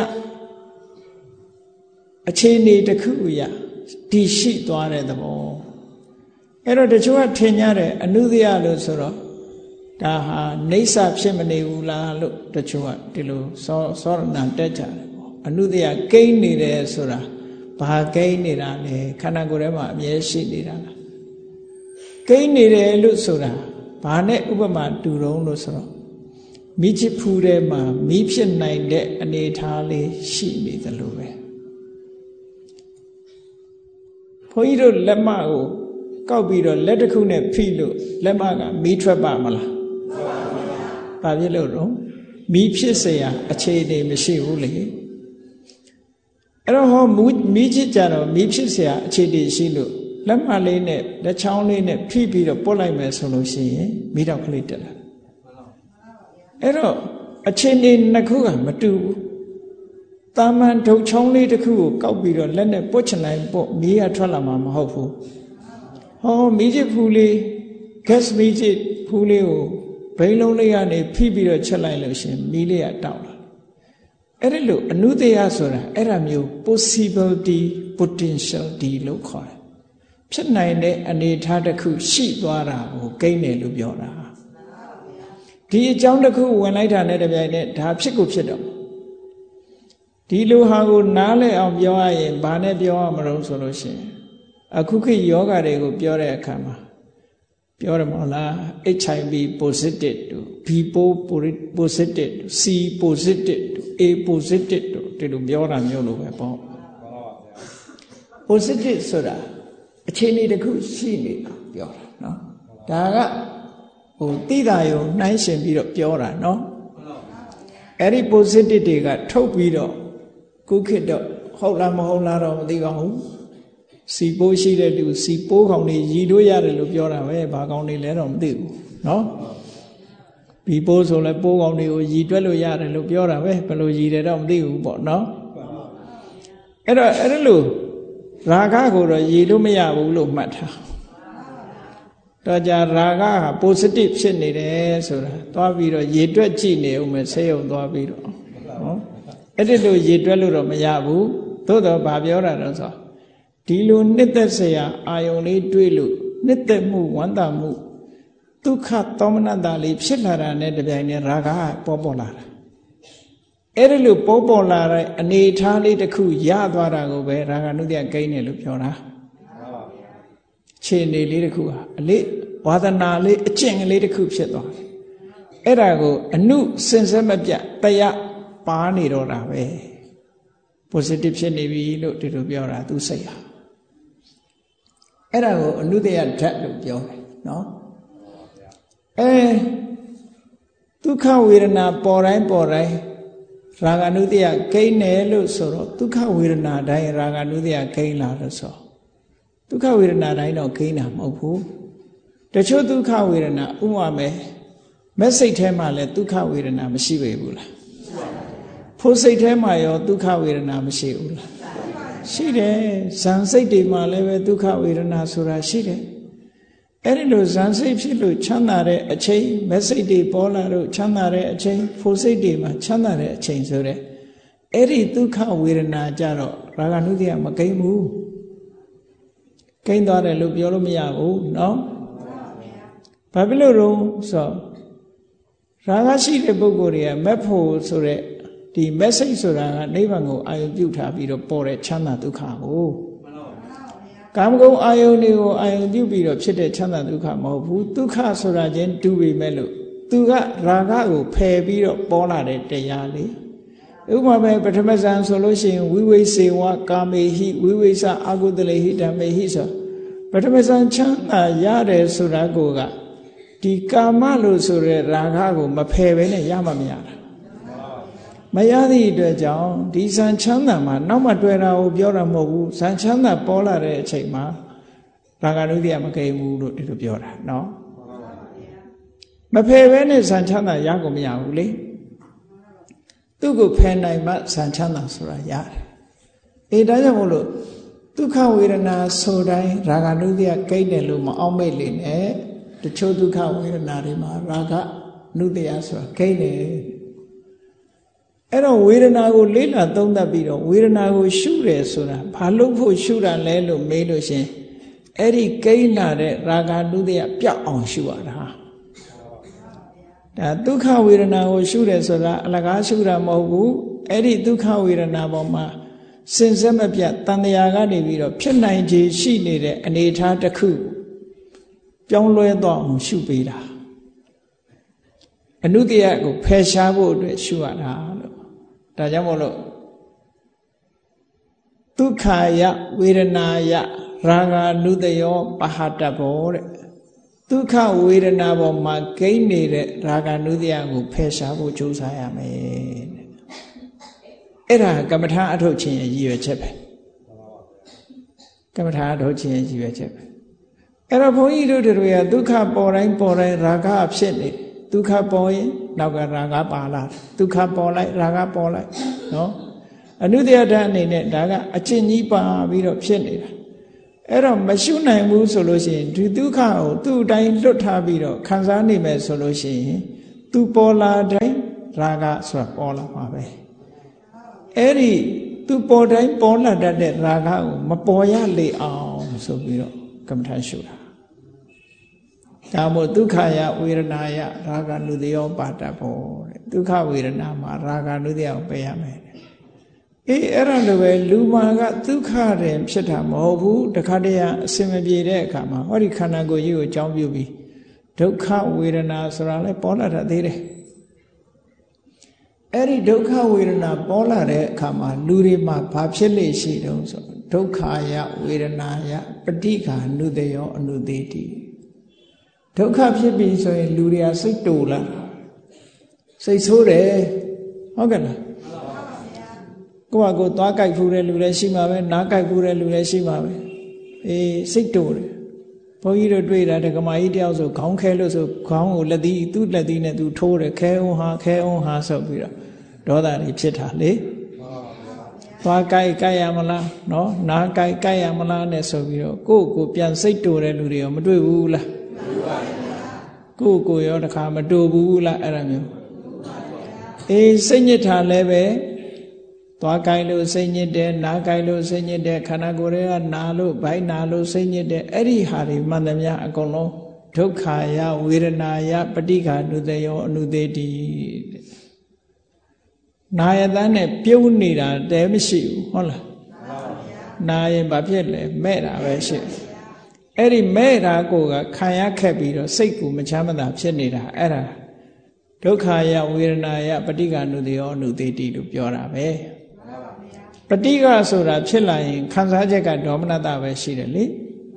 အခြေအနေတစ်ခုရတည်ရှိသွားတဲ့သဘောအဲ့တော့တချို့ကထင်ကြတယ်အနုတယလို့ဆိုတော့ဒါဟာနေဆာဖြစ်မနေဘူးလားလို့တချို့ကဒီလိုစောရဏတက်ကြတယ်ပေါ့အနုတယကိန်းနေတယ်ဆိုတာဘာကိန်းနေတာလဲခန္ဓာကိုယ်ထဲမှာအမြဲရှိနေတာလားကိန်းနေတယ်လို့ဆိုတာဘာနဲ့ဥပမာတူတုံးလို့ဆိုတော့မိချစ်ဖူးထဲမှာမိဖြစ်နိုင်တဲ့အနေအထားလေးရှိနေသလိုပဲဘုန်းကြီးတို့လက်မကိုကောက်ပြီးတော့လက်တစ်ခုနဲ့ဖိလို့လက်မကမီးထွက်ပါမလားဘာဖြစ်လို့တော့မီးဖြစ်เสียအခြေအနေမရှိဘူးလေအဲ့တော့ဟောမီးချစ်ကြတော့မီးဖြစ်เสียအခြေအနေရှိလို့လက်မလေးနဲ့လက်ချောင်းလေးနဲ့ဖိပြီးတော့ပုတ်လိုက်မယ်ဆိုလို့ရှိရင်မိတော့ကလေးတက်လာအဲ့တော့အခြေအနေနှစ်ခုကမတူဘူးတာမန်ထုတ်ချောင်းလေးတစ်ခုကိုကောက်ပြီးတော့လက်နဲ့ပုတ်ချလိုက်ပုတ်မီးကထွက်လာမှာမဟုတ်ဘူးဟောမီးချစ်ဖူးလေး gas မီးချစ်ဖူးလေးကိုဘိန်းလုံးလေးကနေဖိပြီးတော့ချက်လိုက်လို့ရှင်မီးလေးကတောက်လာအဲ့ဒါလို့အနုတယဆိုတာအဲ့ဒါမျိုး possibility potentiality လို့ခေါ်တယ်ဖြစ်နိုင်တဲ့အနေအထားတစ်ခုရှိသွားတာကိုကိန်းတယ်လို့ပြောတာဒီအကြောင်းတစ်ခုဝင်လိုက်တာနဲ့တပြိုင်နက်ဒါဖြစ်ကိုဖြစ်တော့ဒီလိုဟာကိုနားလည်အောင်ပြောရရင်ဘာနဲ့ပြောရမလို့ဆိုလို့ရှိရင်အခုခေတ်ယောဂတွေကိုပြောတဲ့အခါမှာပြောရမလား HIV positive တို့ B positive တို့ C positive တို့ A positive တို့ဒီလိုပြောတာမျိုးလိုပဲပေါ့ positive ဆိုတာအခြေအနေတစ်ခုရှိနေတာပြောတာเนาะဒါကတိတာယုံနှိုင်းရှင်ပြီးတော့ပြောတာเนาะအဲ့ဒီ positive တွေကထုတ်ပြီးတော့ခုခေတ်တော့ဟုတ်လားမဟုတ်လားတော့မသိပါဘူးစီပိုးရှိတဲ့သူစီပိုးကောင်တွေရည်လို့ရတယ်လို့ပြောတာပဲဘာကောင်တွေလဲတော့မသိဘူးเนาะဘီပိုးဆိုလဲပိုးကောင်တွေကိုရည်တွက်လို့ရတယ်လို့ပြောတာပဲဘယ်လိုရည်တယ်တော့မသိဘူးပေါ့เนาะအဲ့တော့အဲ့လိုရာဂကိုတော့ရည်လို့မရဘူးလို့မှတ်ထားတော့ကြာရာဂဟာ positive ဖြစ်နေတယ်ဆိုတာသွားပြီးတော့ရည်တွက်ကြည့်နေဦးမယ်ဆေးရုံသွားပြီးတော့နော်အဲ့ဒီလိုရည်တွက်လို့တော့မရဘူးသို့တော့ဘာပြောတာတော့ဆိုဒီလိုနှစ်သက်เสียအာယုံလေးတွေးလို့နှစ်သက်မှုဝမ်းသာမှုဒုက္ခသောမနတလေးဖြစ်လာတာနဲ့တပြိုင်တည်းရာဂပေါ်လာတာအဲ့ဒီလိုပေါ်လာတဲ့အနေထားလေးတစ်ခုရသွားတာကိုပဲရာဂနုတ္တိယကိန်းတယ်လို့ပြောတာခြေအနေလေးတစ်ခုဟာအလေးဝါဒနာလေးအကျင့်ကလေးတစ်ခုဖြစ်သွားတယ်အဲ့ဒါကိုအနုစင်စက်မပြတ်တရားပါနေတော့တာပဲ positive ဖြစ်နေပြီလို့ဒီလိုပြောတာသူစိတ်ဟာအဲ့ဒါကိုအနုတ္တိယဓာတ်လို့ပြောတယ်နော်ဒုက္ခဝေဒနာပေါ်တိုင်းရာဂနုတ္တိယကိန်းတယ်လို့ဆိုတော့ဒုက္ခဝေဒနာတိုင်းရာဂနုတ္တိယကိန်းလာလို့ဆိုဒုက္ခဝေဒနာတိုင်းတော့ကိန်းတာမဟုတ်ဘူးတချို့ဒုက္ခဝေဒနာဥပမာမဲ့စိတ်ထဲမှာလည်းဒုက္ခဝေဒနာမရှိပေဘူးလားဖို့စိတ်ထဲမှာရောဒုက္ခဝေဒနာမရှိဘူးလားရှိတယ်ဇန်စိတ်တွေမှာလည်းပဲဒုက္ခဝေဒနာဆိုတာရှိတယ်အဲ့ဒီလိုဇန်စိတ်ဖြစ်လို့ချမ်းသာတဲ့အချိန်မဲ့စိတ်တွေပေါ်လာလို့ချမ်းသာတဲ့အချိန်ဖို့စိတ်တွေမှာချမ်းသာတဲ့အချိန်ဆိုတဲ့အဲ့ဒီဒုက္ခဝေဒနာကြတော့ရာဂနုတ္တိယမကိန်းဘူးကိန်းသွားတယ်လို့ပြောလို့မရဘူးเนาะဘာဖြစ်လို့တော့ဆိုရာဂရှိတဲ့ပုဂ္ဂိုလ်တွေကမက်ဖို့ဆိုတဲ့ဒီမက်စိတ်ဆိုတာကနိဗ္ဗာန်ကိုအာရုံပြုထားပြီးတော့ပေါ်တဲ့ချမ်းသာဒုက္ခကိုကာမဂုဏ်အာယုန်တွေကိုအာယုန်ပြုပြီးတော့ဖြစ်တဲ့ချမ်းသာဒုက္ခမဟုတ်ဘူးဒုက္ခဆိုတာချင်းတူပေမဲ့လို့သူကရာဂကိုဖယ်ပြီးတော့ပေါ်လာတဲ့တရားလေဥပမာပဲပထမဇန်ဆိုလို့ရှိရင်ဝိဝိစေဝကာမေဟိဝိဝိစအာဂုတလေဟိဓမ္မေဟိဆိုပထမဇန်ချမ်းသာရတယ်ဆိုတာကိုကဒီကာမလို့ဆိုတဲ့ရာဂကိုမဖယ်ဘဲနဲ့ရမှမရတာမရသည့်အတွက်ကြောင့်ဒီဇန်ချမ်းသာမှာနောက်မှတွေ့တာကိုပြောတာမဟုတ်ဘူးဇန်ချမ်းသာပေါ်လာတဲ့အချိန်မှာရာဂနုတ္တိယမကိန်းဘူးလို့ဒီလိုပြောတာเนาะမဖယ်ဘဲနဲ့ဇန်ချမ်းသာရကုန်မရဘူးလေသူ့ကိုဖယ်နိုင်မှဇန်ချမ်းသာဆိုတာရတယ်ဒါကြောင့်မို့လို့ဒုက္ခဝေဒနာဆိုတိုင်းရာဂနုတ္တိယကိန်းတယ်လို့မအောင်မိတ်လေနဲ့တချို့ဒုက္ခဝေဒနာတွေမှာရာဂနုတ္တိယဆိုတာကိန်းတယ်အဲ့တော့ဝေဒနာကိုလေးလာသုံးသပ်ပြီးတော့ဝေဒနာကိုရှုတယ်ဆိုတာဘာလို့ဖို့ရှုတာလဲလို့မေးလို့ရှင်အဲ့ဒီကိန်းလာတဲ့ရာဂနုတ္တိယပြောက်အောင်ရှုရတာဒါဒုက္ခဝေဒနာကိုရှုတယ်ဆိုတာအလကားရှုတာမဟုတ်ဘူးအဲ့ဒီဒုက္ခဝေဒနာပေါ်မှာစင်စက်မပြတ်တန်တရားကနေပြီးတော့ဖြစ်နိုင်ခြေရှိနေတဲ့အနေအထားတစ်ခုပြောင်းလဲတော့အောင်ရှုပေးတာအနုတ္တိယကိုဖယ်ရှားဖို့အတွက်ရှုရတာလို့ဒါကြောင့်မို့လို့ဒုက္ခယဝေဒနာယရာဂနုတယောပဟတဘောတဲ့ဒုက္ခဝေဒနာပေါ်မှာကိန်းနေတဲ့ရာဂနုတ္တိယကိုဖယ်ရှားဖို့ကြိုးစားရမယ်တဲ့အဲ့ဒါကမ္မထာအထုတ်ခြင်းရဲ့ရည်ရွယ်ချက်ပဲကမ္မထာအထုတ်ခြင်းရဲ့ရည်ရွယ်ချက်ပဲအဲ့တော့ဘုန်းကြီးတို့တွေကဒုက္ခပေါ်တိုင်းရာဂဖြစ်နေဒုက္ခပေါ်ရင်နောက်ကရာဂပါလာဒုက္ခပေါ်လိုက်ရာဂပေါ်လိုက်နော်အနုတ္တယဓာတ်အနေနဲ့ဒါကအကျင့်ကြီးပါပြီးတော့ဖြစ်နေတာအဲ့တော့မရှုနိုင်ဘူးဆိုလို့ရှိရင်ဒီဒုက္ခကိုသူ့အတိုင်းလွတ်ထားပြီးတော့ခံစားနေမယ်ဆိုလို့ရှိရင်သူပေါ်လာတိုင်းရာဂဆိုတာပေါ်လာမှာပဲအဲ့ဒီသူပေါ်တိုင်းပေါ်လာတတ်တဲ့ရာဂကိုမပေါ်ရလေအောင်ဆိုပြီးတော့ကမ္မထာရှုတာဒါမို့ဒုက္ခယဝေဒနာယရာဂနုတယောပါတဘောတဲ့ဒုက္ခဝေဒနာမှာရာဂနုတယောပယ်ရမယ်အဲ့ဒါလိုပဲလူမာကဒုက္ခတယ်ဖြစ်တာမဟုတ်ဘူးတခါတည်းအစင်မပြေတဲ့အခါမှာဟောဒီခန္ဓာကိုယ်ကြီးကိုအကြောင်းပြုပြီးဒုက္ခဝေဒနာဆိုတာလည်းပေါ်လာတတ်သေးတယ်အဲ့ဒီဒုက္ခဝေဒနာပေါ်လာတဲ့အခါမှာလူတွေမှာဘာဖြစ်လေရှိတုံးဆိုဒုက္ခယဝေဒနာယပဋိက္ခာနုတယောအနုသေတိဒုက္ခဖြစ်ပြီဆိုရင်လူတွေကစိတ်တူလာစိတ်ဆိုးတယ်ဟုတ်ကဲ့လားကိုယ့်ဟာကိုယ်သွားကြိုက်ဖူးတဲ့လူလည်းရှိမှာပဲနားကြိုက်ဖူးတဲ့လူလည်းရှိမှာပဲစိတ်တူတယ်ဘုန်းကြီးတို့တွေ့တာဓကမာကြီးတယောက်ဆိုခေါင်းခဲလို့ဆိုခေါင်းကိုလက်သီးသူ့လက်သီးနဲ့သူထိုးတယ်ခဲအောင်ဟာဆိုပြီးတော့ဒေါသတွေဖြစ်တာလေသွားကြိုက်ရမလားနော်နားကြိုက်ရမလားနဲ့ဆိုပြီးတော့ကိုယ့်ကိုပြန်စိတ်တူတဲ့လူတွေရောမတွေ့ဘူးလားကိုရောတခါမတူဘူးလားအဲ့ဒါမျိုးစိတ်ညစ်တာလည်းပဲသွားကိုင်းလို့စိတ်ညစ်တယ်နားကိုင်းလို့စိတ်ညစ်တယ်ခန္ဓာကိုယ်တွေကနာလို့ဘိုင်းနာလို့စိတ်ညစ်တယ်အဲ့ဒီဟာတွေမှန်သမျှအကုန်လုံးဒုက္ခယဝေဒနာယပဋိက္ခဏုတယောအနုသေးတိနာယတန်းနဲ့ပြုံးနေတာတဲမရှိဘူးဟုတ်လားနာရင်ဘာဖြစ်လဲမဲ့တာပဲရှိအဲ့ဒီမဲ့တာကိုကခံရခက်ပြီးတော့စိတ်ကိုမချမ်းမသာဖြစ်နေတာအဲ့ဒါဒုက္ခယဝေဒနာယပဋိက္ခဏုတယောအနုသေးတိလို့ပြောတာပဲပဋိက္ခဆိုတာဖြစ်လာရင်ခံစားချက်ကဒေါမနတပဲရှိတယ်လေ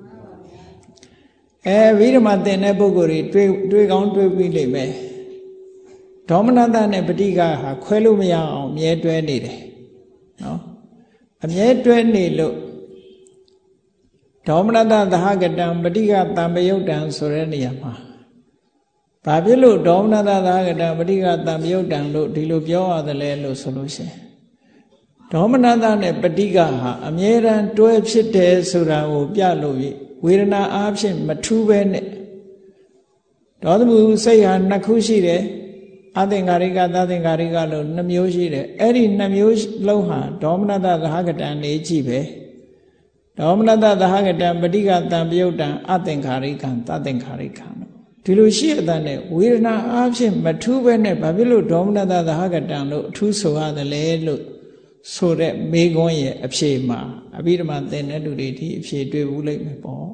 ဝိဓမ္မသင်တဲ့ပုဂ္ဂိုလ်တွေတွေးကောင်းတွေးပြီးလိမ့်မယ်ဒေါမနတနဲ့ပဋိက္ခဟာခွဲလို့မရအောင်အမြဲတွဲနေတယ်နော်အမြဲတွဲနေလို့ဒေါမနတသဟကတံပဋိက္ခတံပယုတ်တံဆိုတဲ့နေရာမှာဘာဖြစ်လို့ဒေါမနတသဟကတံပဋိက္ခတံပယုတ်တံလို့ဒီလိုပြောရတယ်လဲလို့ဆိုလို့ရှိရင်ဒေါမနတနဲ့ပဋိက္ခဟာအမြဲတမ်းတွဲဖြစ်တယ်ဆိုတာကိုပြလို့ဝေဒနာအားဖြင့်မထူးပဲနဲ့ဒေါသမှုစိတ်ဟာနှစ်ခုရှိတယ်အသင်္ကာရိကသသင်္ကာရိကလို့နှစ်မျိုးရှိတယ်အဲ့ဒီနှစ်မျိုးလုံးဟာဒေါမနတသဟကတံနေကြည့်ပဲဒေါမနတသဟကတံပဋိက္ခတံပယုတ်တံအသင်္ခါရိကံသသင်္ခါရိကံဒီလိုရှိတဲ့နဲ့ဝေဒနာအားဖြင့်မထူးပဲနဲ့ဘာဖြစ်လို့ဒေါမနတသဟကတံလို့အထူးဆိုရတယ်လဲလို့ဆိုတဲ့မေခွန်းရဲ့အဖြေမှာအဘိဓမ္မာသင်တဲ့လူတွေဒီအဖြေတွေ့ဘူးလိမ့်မယ်ပေါ့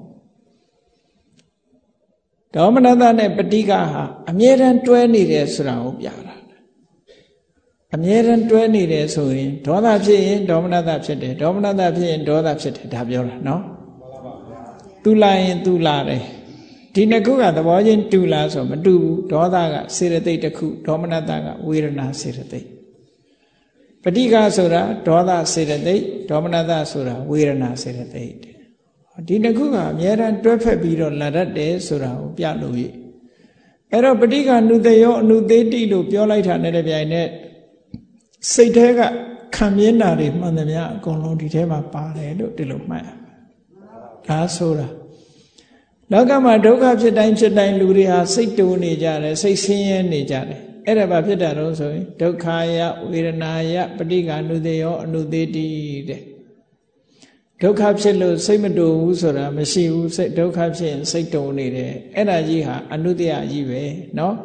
ဒေါမနတနဲ့ပဋိက္ခဟာအမြဲတမ်းတွဲနေတယ်ဆိုတာကိုပြတာအမြဲတမ်းတွဲနေတယ်ဆိုရင်ဒေါသဖြစ်ရင်ဒေါမနတဖြစ်တယ်ဒေါမနတဖြစ်ရင်ဒေါသဖြစ်တယ်ဒါပြောတာနော်သူလာရင်သူလာတယ်ဒီနှစ်ခုကသဘောချင်းတူလားဆိုမတူဘူးဒေါသကစေတသိက်တစ်ခုဒေါမနတကဝေဒနာစေတသိက်ပဋိက္ခဆိုတာဒေါသစေတသိက်ဒေါမနတဆိုတာဝေဒနာစေတသိက်ဒီနှစ်ခုကအများအားတွဲဖက်ပြီးတော့လာတတ်တယ်ဆိုတာကိုပြလို့ရအဲ့တော့ပဋိက္ခဏုတယောအနုသေးတိလို့ပြောလိုက်တာနဲ့တပြိုင်နက်စိတ်ထဲကခံမြင်တာတွေမှန်သမျှအကုန်လုံးဒီထဲမှာပါတယ်လို့ဒီလိုမှတ်ရမယ်ဒါဆိုတာလောကမှာဒုက္ခဖြစ်တိုင်းဖြစ်တိုင်းလူတွေဟာစိတ်တူနေကြတယ်စိတ်ဆင်းရဲနေကြတယ်အဲ့ဒါဘာဖြစ်တာတော့ဆိုရင်ဒုက္ခယဝေဒနာယပဋိက္ခဏုတယောအနုသေးတိတဲ့ဒုက္ခဖြစ်လို့စိတ်မတူဘူးဆိုတာမရှိဘူးစိတ်ဒုက္ခဖြစ်ရင်စိတ်တုံနေတယ်အဲ့ဒါကြီးဟာအနုတ္တယကြီးပဲเนาะ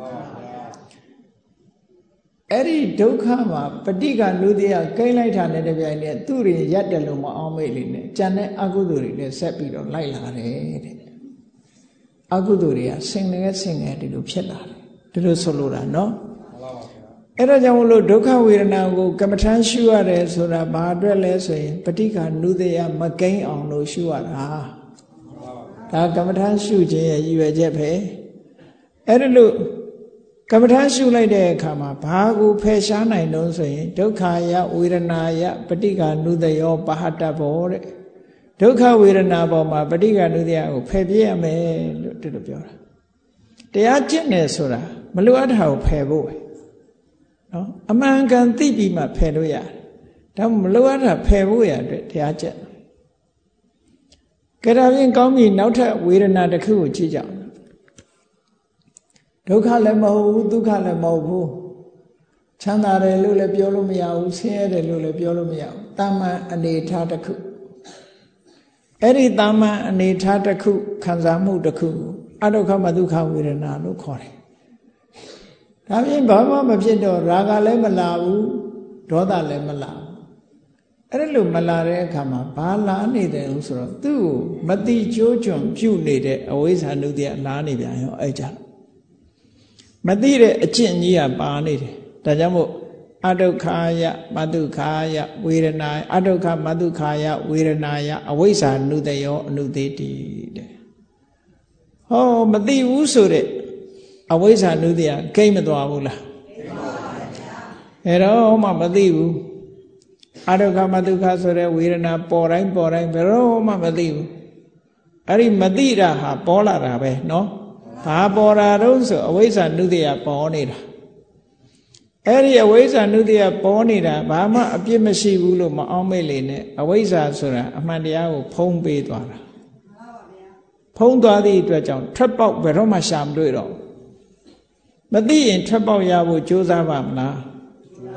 အဲ့ဒီဒုက္ခမှာပဋိက္ခဏုတ္တယကိန်းလိုက်တာနဲ့တပြိုင်နက်သူ့တွေရက်တယ်လို့မအောင်မေ့လိမ့်နဲ့ကြံတဲ့အကုသိုလ်တွေနဲ့ဆက်ပြီးတော့လိုက်လာတယ်တဲ့အကုသိုလ်တွေကဆင်ငယ်ဒီလိုဖြစ်လာတယ်ဒီလိုဆိုလိုတာเนาะအဲ့ဒါကြောင့်မလို့ဒုက္ခဝေဒနာကိုကမ္မထမ်းရှုရတယ်ဆိုတာဘာအတွက်လဲဆိုရင်ပဋိက္ခဏုတ္တယမကိန်းအောင်လို့ရှုရတာဒါကမ္မထမ်းရှုခြင်းရဲ့ရည်ရွယ်ချက်ပဲအဲ့ဒါလို့ကမ္မထမ်းရှုလိုက်တဲ့အခါမှာဘာကိုဖယ်ရှားနိုင်တော့ဆိုရင်ဒုက္ခယဝေဒနာယပဋိက္ခဏုတ္တယောပဟတဘောတဲ့ဒုက္ခဝေဒနာပေါ်မှာပဋိက္ခဏုတ္တယကိုဖယ်ပြရမယ်လို့ဒီလိုပြောတာတရားကျင့်တယ်ဆိုတာမလိုအပ်တာကိုဖယ်ဖို့ပဲနော်အမှန်ကန်သိပြီးမှဖယ်လို့ရတယ်ဒါမှမလိုအပ်တာဖယ်ဖို့ရအတွက်တရားကျင့်ကြဒါဖြင့်ကောင်းပြီနောက်ထပ်ဝေဒနာတစ်ခုကိုကြည့်ကြအောင်ဒုက္ခလည်းမဟုတ်ဘူးဒုက္ခလည်းမဟုတ်ဘူးချမ်းသာတယ်လို့လည်းပြောလို့မရဘူးဆင်းရဲတယ်လို့လည်းပြောလို့မရဘူးတာမန်အနေထားတစ်ခုအဲ့ဒီတာမန်အနေထားတစ်ခုခံစားမှုတစ်ခုအဒုက္ခမဒုက္ခဝေဒနာလို့ခေါ်တယ်ဒါဖြင့်ဘာမှမဖြစ်တော့ရာဂလည်းမလာဘူးဒေါသလည်းမလာဘူးအဲ့ဒါလို့မလာတဲ့အခါမှာဘာလာနေတယ်လို့ဆိုတော့သူ့ကိုမတိကျိုးကျွံပြုတ်နေတဲ့အဝိဇ္ဇာနုတ္တိယလာနေပြန်ရောအဲ့ကြမသိတဲ့အကျင့်ကြီးကပါနေတယ်ဒါကြောင့်မို့အဒုက္ခယမဒုက္ခယဝေဒနာအဒုက္ခမဒုက္ခယဝေဒနာယအဝိဇ္ဇာနုတယောအနုသေးတိတဲ့ဟောမသိဘူးဆိုတဲ့အဝိဇ္ဇာနုတ္တိယကိမ့်မသွားဘူးလားကိမ့်ပါပါဗျာအဲ့တော့မှမသိဘူးအဒုက္ခမဒုက္ခဆိုတဲ့ဝေဒနာပေါ်တိုင်းဘယ်တော့မှမသိဘူးအဲ့ဒီမသိတာဟာပေါ်လာတာပဲเนาะဘာပေါ်တာတော့ဆိုအဝိဇ္ဇာနုတ္တိယပေါ်နေတာအဲ့ဒီအဝိဇ္ဇာနုတ္တိယပေါ်နေတာဘာမှအပြစ်မရှိဘူးလို့မအောင်မေ့လေနဲ့အဝိဇ္ဇာဆိုတာအမှန်တရားကိုဖုံးပေးသွားတာဖုံးသွားသည့်အတွက်ကြောင့်ထွက်ပေါက်ဘယ်တော့မှရှာမတွေ့တော့မသိရင်ထွက်ပေါက်ရဖို့ကြိုးစားပါမလားမ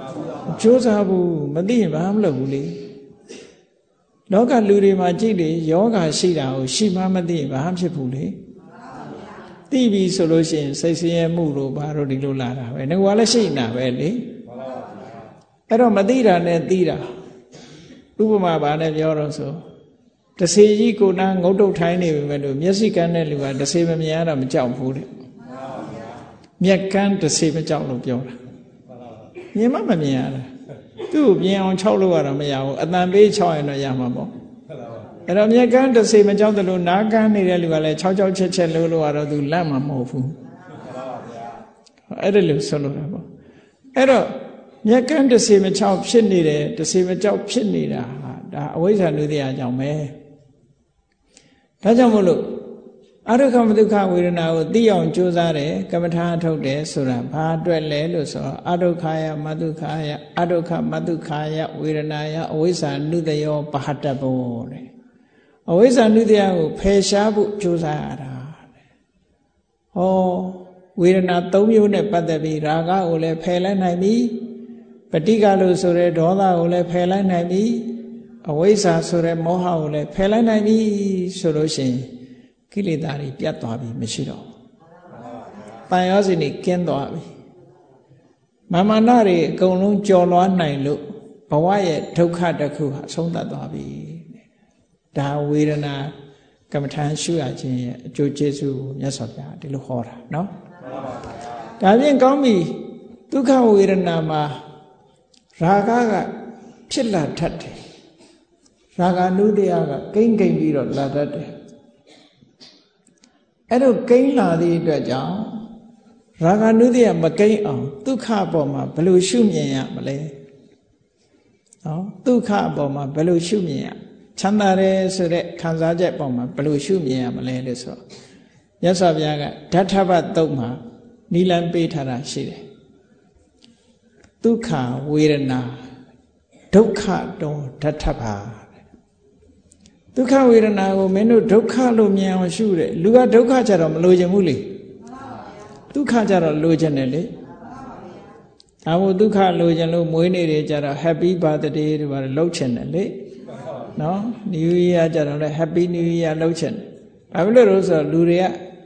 ကြိုးစားဘူးမသိရင်ဘာမှမလုပ်ဘူးလေလောကလူတွေမှာကြည့်လေယောဂရှိတာကိုရှိမှမသိရင်ဘာမှဖြစ်ဘူးလေသိပြီဆိုလို့ရှိရင်စိတ်ဆင်းရဲမှုလို့ဘာလို့ဒီလိုလာတာပဲငါကလည်းရှိနေတာပဲလေအဲ့တော့မသိတာနဲ့သိတာဥပမာဘာနဲ့ပြောတော့ဆိုတဆေကြီးကိုနာငုတ်တုတ်ထိုင်းနေပြီမဲ့လို့မျက်စိကန်းတဲ့လူကတဆေမမြင်ရတော့မကြောက်ဘူးတဲ့မျက်ကန်းတဆေမကြောက်လို့ပြောတာမြင်မှမမြင်ရတာသူ့ကိုမြင်အောင်၆လို့ရတော့မရဘူးအတန်ပေး၆ရင်တော့ရမှာပေါ့အဲ့တော့မျက်ကန်းတဆေမကြောက်တယ်လို့နားကန်းနေတဲ့လူကလည်း၆ချက်လို့ရတော့သူလန့်မှာမဟုတ်ဘူးအဲ့ဒါလို့ဆိုလိုတာပေါ့အဲ့တော့မျက်ကန်းတဆေမကြောက်ဖြစ်နေတယ်တဆေမကြောက်ဖြစ်နေတာဒါအဝိဇ္ဇာနုတ္တိယအကြောင်းပဲဒါကြောင့်မို့လို့အဒုက္ခမဒုက္ခဝေဒနာကိုသိအောင်ကြိုးစားတယ်ကမ္မထာထုတ်တယ်ဆိုတာဘာအတွက်လဲလို့ဆိုတော့အဒုက္ခယမဒုက္ခယအဒုက္ခမဒုက္ခယဝေဒနာယအဝိဇ္ဇာနုတ္တယောပဟတဘောတဲ့အဝိဇ္ဇာနုတ္တယကိုဖယ်ရှားဖို့ကြိုးစားရတာဟောဝေဒနာ၃မျိုးနဲ့ပတ်သက်ပြီးရာဂကိုလည်းဖယ်လိုက်နိုင်ပြီပဋိက္ခလို့ဆိုတဲ့ဒေါသကိုလည်းဖယ်လိုက်နိုင်ပြီအဝိဇ္ဇာဆိုတဲ့မောဟကိုလည်းဖယ်လိုက်နိုင်ပြီဆိုလို့ရှိရင်ကိလေသာတွေပြတ်သွားပြီမရှိတော့တန်ရောစင်တွေကင်းသွားပြီမာနတွေအကုန်လုံးကျော်လွှားနိုင်လို့ဘဝရဲ့ဒုက္ခတစ်ခုဟာဆုံးသတ်သွားပြီဒါဝေဒနာကမ္မထာရှုရခြင်းရဲ့အကျိုးကျေးဇူးကိုမြတ်စွာဘုရားဒီလိုဟောတာနော်ဒါဖြင့်ကောင်းပြီဒုက္ခဝေဒနာမှာရာဂကဖြစ်လာတတ်တယ်ရာဂနုတ္တယကကိမ့်ပြီးတော့လာတတ်တယ်အဲ့တော့ကိမ့်လာသည့်အတွက်ကြောင့်ရာဂနုတ္တယမကိမ့်အောင်ဒုက္ခအပေါ်မှာဘယ်လိုရှုမြင်ရမလဲနော်ဒုက္ခအပေါ်မှာဘယ်လိုရှုမြင်ရချမ်းသာတယ်ဆိုတဲ့ခံစားချက်ပေါ်မှာဘယ်လိုရှုမြင်ရမလဲလို့ဆိုတော့မြတ်စွာဘုရားကဓဋ္ဌပသုတ်မှာနိလန်ပေးထားတာရှိတယ်ဒုက္ခဝေဒနာဒုက္ခတောဓဋ္ဌပါဒုက္ခဝေဒနာကိုမင်းတို့ဒုက္ခလို့မြင်အောင်ရှုတယ်လူကဒုက္ခကြတော့မလိုချင်ဘူးလေဒုက္ခကြတော့လိုချင်တယ်လေဒါမို့ဒုက္ခလိုချင်လို့မွေးနေ့တွေကြတော့ Happy Birthday တွေပါလှုပ်ချင်တယ်လေနော် New Year ကြတော့လည်း Happy New Year လှုပ်ချင်တယ်ဘာဖြစ်လို့လဲဆိုတော့လူတွေက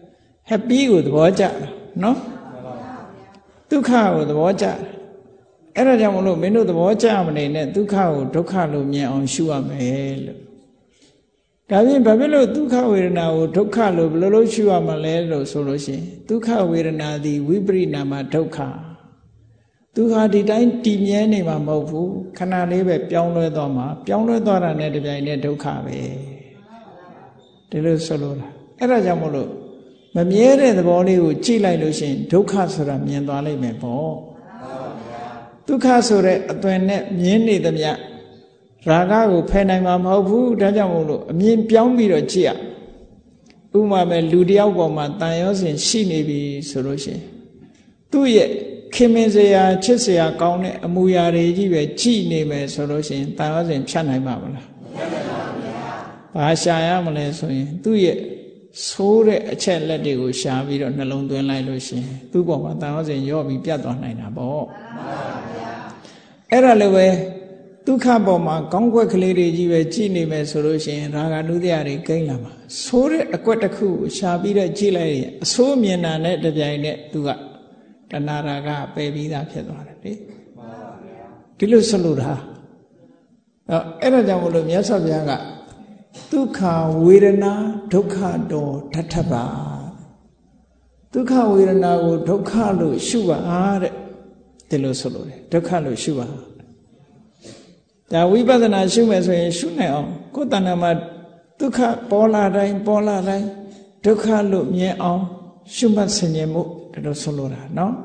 Happy ကိုသဘောကျတာနော်ဒုက္ခကိုသဘောကျတယ်အဲ့ဒါကြောင့်မလို့မင်းတို့သဘောကျမနေနဲ့ဒုက္ခကိုဒုက္ခလို့မြင်အောင်ရှုရမယ်လို့ဒါဖြင့်ဘာဖြစ်လို့ဒုက္ခဝေဒနာကိုဒုက္ခလို့ဘယ်လိုရှုရမှာလဲလို့ဆိုလို့ရှိရင်ဒုက္ခဝေဒနာသည်ဝိပရိနာမဒုက္ခဒုက္ခဒီတိုင်းတည်မြဲနေမှာမဟုတ်ဘူးခဏလေးပဲပြောင်းလဲသွားမှာပြောင်းလဲသွားတာနဲ့တပြိုင်နက်ဒုက္ခပဲဒီလိုဆိုလို့လားအဲ့ဒါကြောင့်မလို့မမြဲတဲ့သဘောလေးကိုကြည့်လိုက်လို့ရှိရင်ဒုက္ခဆိုတာမြင်သွားလိမ့်မယ်ပေါ့ဒုက္ခဆိုတဲ့အသွင်နဲ့မြင်နေသမျှရာဂကိုဖယ်နိုင်မှာမဟုတ်ဘူးဒါကြောင့်မို့လို့အမြင်ပြောင်းပြီးတော့ကြည့်ရဥပမာပဲလူတယောက်ပေါ်မှာတန်ရောစင်ရှိနေပြီဆိုလို့ရှိရင်သူ့ရဲ့ခင်မင်စရာချစ်စရာကောင်းတဲ့အမူအရာတွေကြီးပဲကြည့်နေမယ်ဆိုလို့ရှိရင်တန်ရောစင်ဖြတ်နိုင်မှာမလားဖြတ်နိုင်ပါဗျာဘာရှာရမလဲဆိုရင်သူ့ရဲ့ဆိုးတဲ့အချက်လက်တွေကိုရှာပြီးတော့နှလုံးသွင်းလိုက်လို့ရှိရင်သူ့ပေါ်မှာတန်ရောစင်ရော့ပြီးပြတ်သွားနိုင်တာပေါ့မှန်ပါဗျာအဲ့ဒါလည်းပဲဒုက္ခပေါ်မှာကောင်းကွက်ကလေးတွေကြီးပဲကြည့်နေမယ်ဆိုလို့ရှိရင်ရာဂနုတ္တယတွေကိန်းလာမှာဆိုးတဲ့အကွက်တစ်ခုကိုရှာပြီးတော့ကြည့်လိုက်ရင်အဆိုးမြင်တာနဲ့တပြိုင်နက်သူကတဏှာရာဂပယ်ပြီးသားဖြစ်သွားတယ်လေဒီလိုဆိုလို့တာအဲ့ဒါကြောင့်မလို့မြတ်စွာဘုရားကဒုက္ခဝေဒနာဒုက္ခတောဓဋ္ဌပါဒုက္ခဝေဒနာကိုဒုက္ခလို့ရှုပါတဲ့ဒီလိုဆိုလို့တယ်ဒုက္ခလို့ရှုပါဒါဝိပဿနာရှုမယ်ဆိုရင်ရှုနိုင်အောင်ကိုယ်တဏ္ဍာမှာဒုက္ခပေါ်လာတိုင်းဒုက္ခလို့မြင်အောင်ရှုမှတ်ဆင်ခြင်မှုဒါလို့ဆိုလိုတာနော်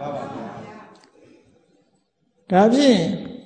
ဒါဖြင့်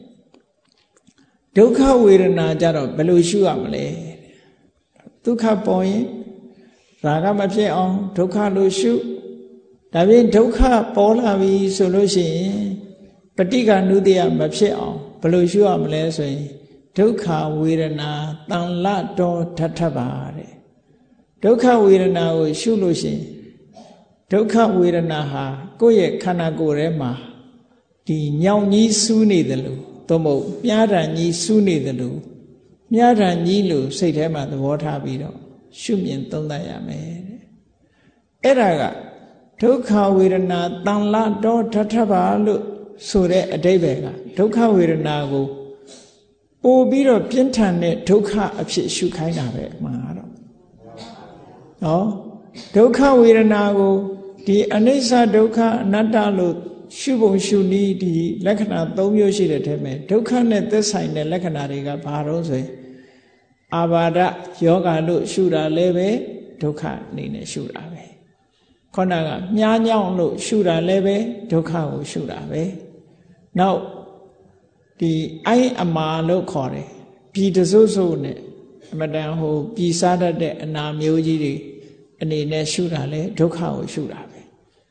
ဒုက္ခဝေဒနာကြတော့ဘယ်လိုရှုရမလဲဒုက္ခပေါ်ရင်ရာဂမဖြစ်အောင်ဒုက္ခလို့ရှုဒါဖြင့်ဒုက္ခပေါ်လာပြီဆိုလို့ရှိရင်ပဋိက္ခဏုတ္တယမဖြစ်အောင်ဘယ်လိုရှုရမလဲဆိုရင်ဒုက္ခဝေဒနာတန်လတောဓဋ္ဌပါတဲ့ဒုက္ခဝေဒနာကိုရှုလို့ရှိရင်ဒုက္ခဝေဒနာဟာကိုယ့်ရဲ့ခန္ဓာကိုယ်ထဲမှာဒီညောင်ကြီးစူးနေတယ်လို့သို့မဟုတ်မြားတံကြီးစူးနေတယ်လို့မြားတံကြီးလို့စိတ်ထဲမှာသဘောထားပြီးတော့ရှုမြင်သုံးသပ်ရမယ်တဲ့အဲ့ဒါကဒုက္ခဝေဒနာတန်လတော်ထထပါလို့ဆိုတဲ့အဓိပ္ပာယ်ကဒုက္ခဝေဒနာကိုပို့ပြီးတော့ပြင်းထန်တဲ့ဒုက္ခအဖြစ်ရှုခိုင်းတာပဲမှာတော့နော်ဒုက္ခဝေဒနာကိုဒီအနိစ္စဒုက္ခအနတ္တလို့ရှုပုံရှုနည်းဒီလက္ခဏာ၃မျိုးရှိတဲ့ထဲမှာဒုက္ခနဲ့သက်ဆိုင်တဲ့လက္ခဏာတွေကဘာလို့ဆိုရင်အာဘာဒယောဂလို့ရှုတာလည်းပဲဒုက္ခအနေနဲ့ရှုတာပဲခေါဏကမြားညောင်းလို့ရှုတာလည်းပဲဒုက္ခကိုရှုတာပဲနောက်ဒီအိုင်းအမာလို့ခေါ်တယ်ပြည်တစိုးစိုးနဲ့အမတန်ဟိုပြည်စားတတ်တဲ့အနာမျိုးကြီးတွေအနေနဲ့ရှုတာလဲဒုက္ခကိုရှုတာပဲ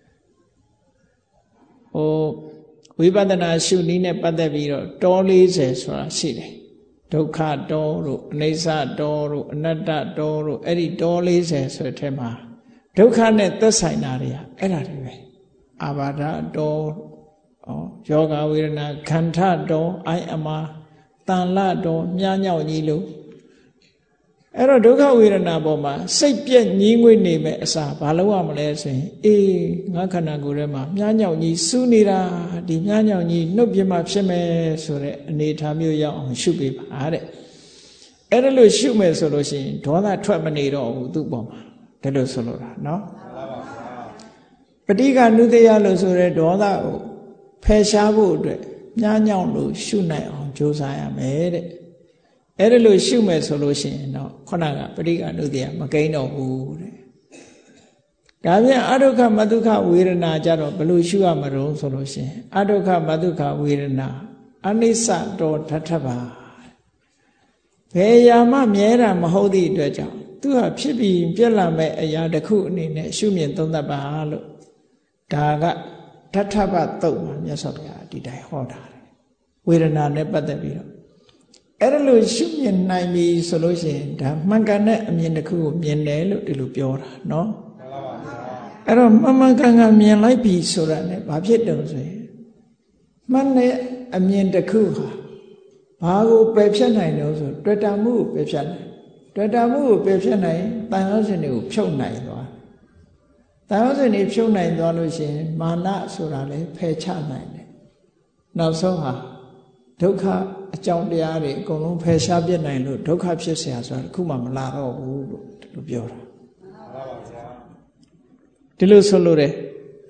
ဟိုဝိပဿနာရှုနည်းနဲ့ပတ်သက်ပြီးတော့တော40ဆိုတာရှိတယ်ဒုက္ခတောတို့အနိစ္စတောတို့အနတ္တတောတို့အဲ့ဒီတော40ဆိုတဲ့ထဲမှာဒုက္ခနဲ့သက်ဆိုင်တာတွေကအဲ့ဒါတွေပဲအာဘာဒတောယောဂဝေဒနာခန္ဓာတော်အိုင်အမာတန်လတော်မြားညောက်ကြီးလို့အဲ့တော့ဒုက္ခဝေဒနာပေါ်မှာစိတ်ပြက်ညင်းငွေ့နေမဲ့အစားဘာလို့ရမလဲဆိုရင်အေးငါခန္ဓာကိုယ်ထဲမှာမြားညောက်ကြီးစူးနေတာဒီမြားညောက်ကြီးနှုတ်ပြမှဖြစ်မယ်ဆိုတဲ့အနေအထားမျိုးရောက်အောင်ရှုပေးပါတဲ့အဲ့ဒါလို့ရှုမယ်ဆိုလို့ရှိရင်ဒေါသထွက်မနေတော့ဘူးသူ့ပေါ်မှာဒါလို့ဆိုလိုတာနော်ပဋိက္ခဏုတယလို့ဆိုတဲ့ဒေါသကိုဖယ်ရှားဖို့အတွက်ညှားညောင်းလို့ရှုနိုင်အောင်ကြိုးစားရမယ်တဲ့အဲ့ဒါလို့ရှုမယ်ဆိုလို့ရှိရင်တော့ခုနကပဋိက္ခဏုတယမကိန်းတော့ဘူးတဲ့ဒါပြန်အဒုက္ခမဒုက္ခဝေဒနာကြတော့ဘယ်လိုရှုရမလို့ဆိုလို့ရှိရင်အဒုက္ခမဒုက္ခဝေဒနာအနိစ္စတော်ထထပါဘယ်ရာမှမြဲတာမဟုတ်သည့်အတွက်ကြောင့်သူဟာဖြစ်ပြီးပြက်လာမဲ့အရာတစ်ခုအနေနဲ့ရှုမြင်သုံးသပ်ပါလို့ဒါကထထပတုတ်မှာမြတ်စွာဘုရားဒီတိုင်းဟောတာဝေဒနာနဲ့ပတ်သက်ပြီးတော့အဲ့ဒါလို့ရှုမြင်နိုင်ပြီဆိုလို့ရှိရင်ဒါမှန်ကန်တဲ့အမြင်တစ်ခုကိုမြင်တယ်လို့ဒီလိုပြောတာနော်အဲ့တော့မှန်ကန်ကန်မြင်လိုက်ပြီဆိုတာ ਨੇ ဘာဖြစ်တုံဆိုရင်မှန်တဲ့အမြင်တစ်ခုဟာဘာကိုပယ်ဖြတ်နိုင်လို့ဆိုတွေ့တာမှုကိုပယ်ဖြတ်နိုင်တွေ့တာမှုကိုပယ်ဖြတ်နိုင်တန်ရောစဉ်တွေကိုဖြုတ်နိုင်သွားတန်ရောစဉ်တွေဖြုတ်နိုင်သွားလို့ရှိရင်မာနဆိုတာလည်းဖယ်ချနိုင်တယ်နောက်ဆုံးဟာဒုက္ခအကြောင်းတရားတွေအကုန်လုံးဖယ်ရှားပြစ်နိုင်လို့ဒုက္ခဖြစ်เสียဆိုတာတစ်ခုမှမလာတော့ဘူးလို့ဒီလိုပြောတာမှန်ပါဗျာဒီလိုဆိုလို့တယ်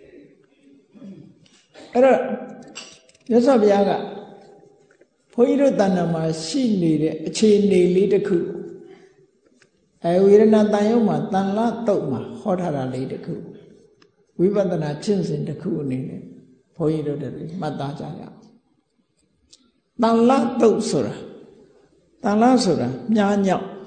အဲ့တော့မြတ်စွာဘုရားကဘုန်းကြီးတို့တဏ္ဍာမှာရှိနေတဲ့အခြေအနေလေးတစ်ခုဝေဒနာတန်ရုံမှာတန်လတုတ်မှာဟောထားတာလေးတစ်ခုဝိပဿနာကျင့်စဉ်တစ်ခုအနေနဲ့ဘုန်းကြီးတို့တွေမှတ်သားကြရအောင်တန်လတုတ်ဆိုတာတန်လဆိုတာမြားညောက်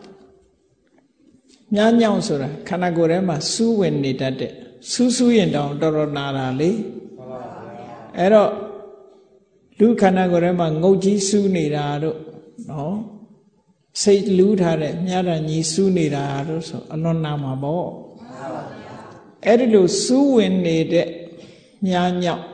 ဆိုတာခန္ဓာကိုယ်ထဲမှာစူးဝင်နေတတ်တဲ့စူးရင်တောင်တော်တော်နာတာလေအဲ့တော့လူခန္ဓာကိုယ်ထဲမှာငုတ်ကြီးစူးနေတာတို့နော်စိတ်လူးထားတဲ့မြားတံကြီးစူးနေတာတို့ဆိုအလွန်နာမှာပေါ့အဲ့ဒီလိုစူးဝင်နေတဲ့မြားညောက်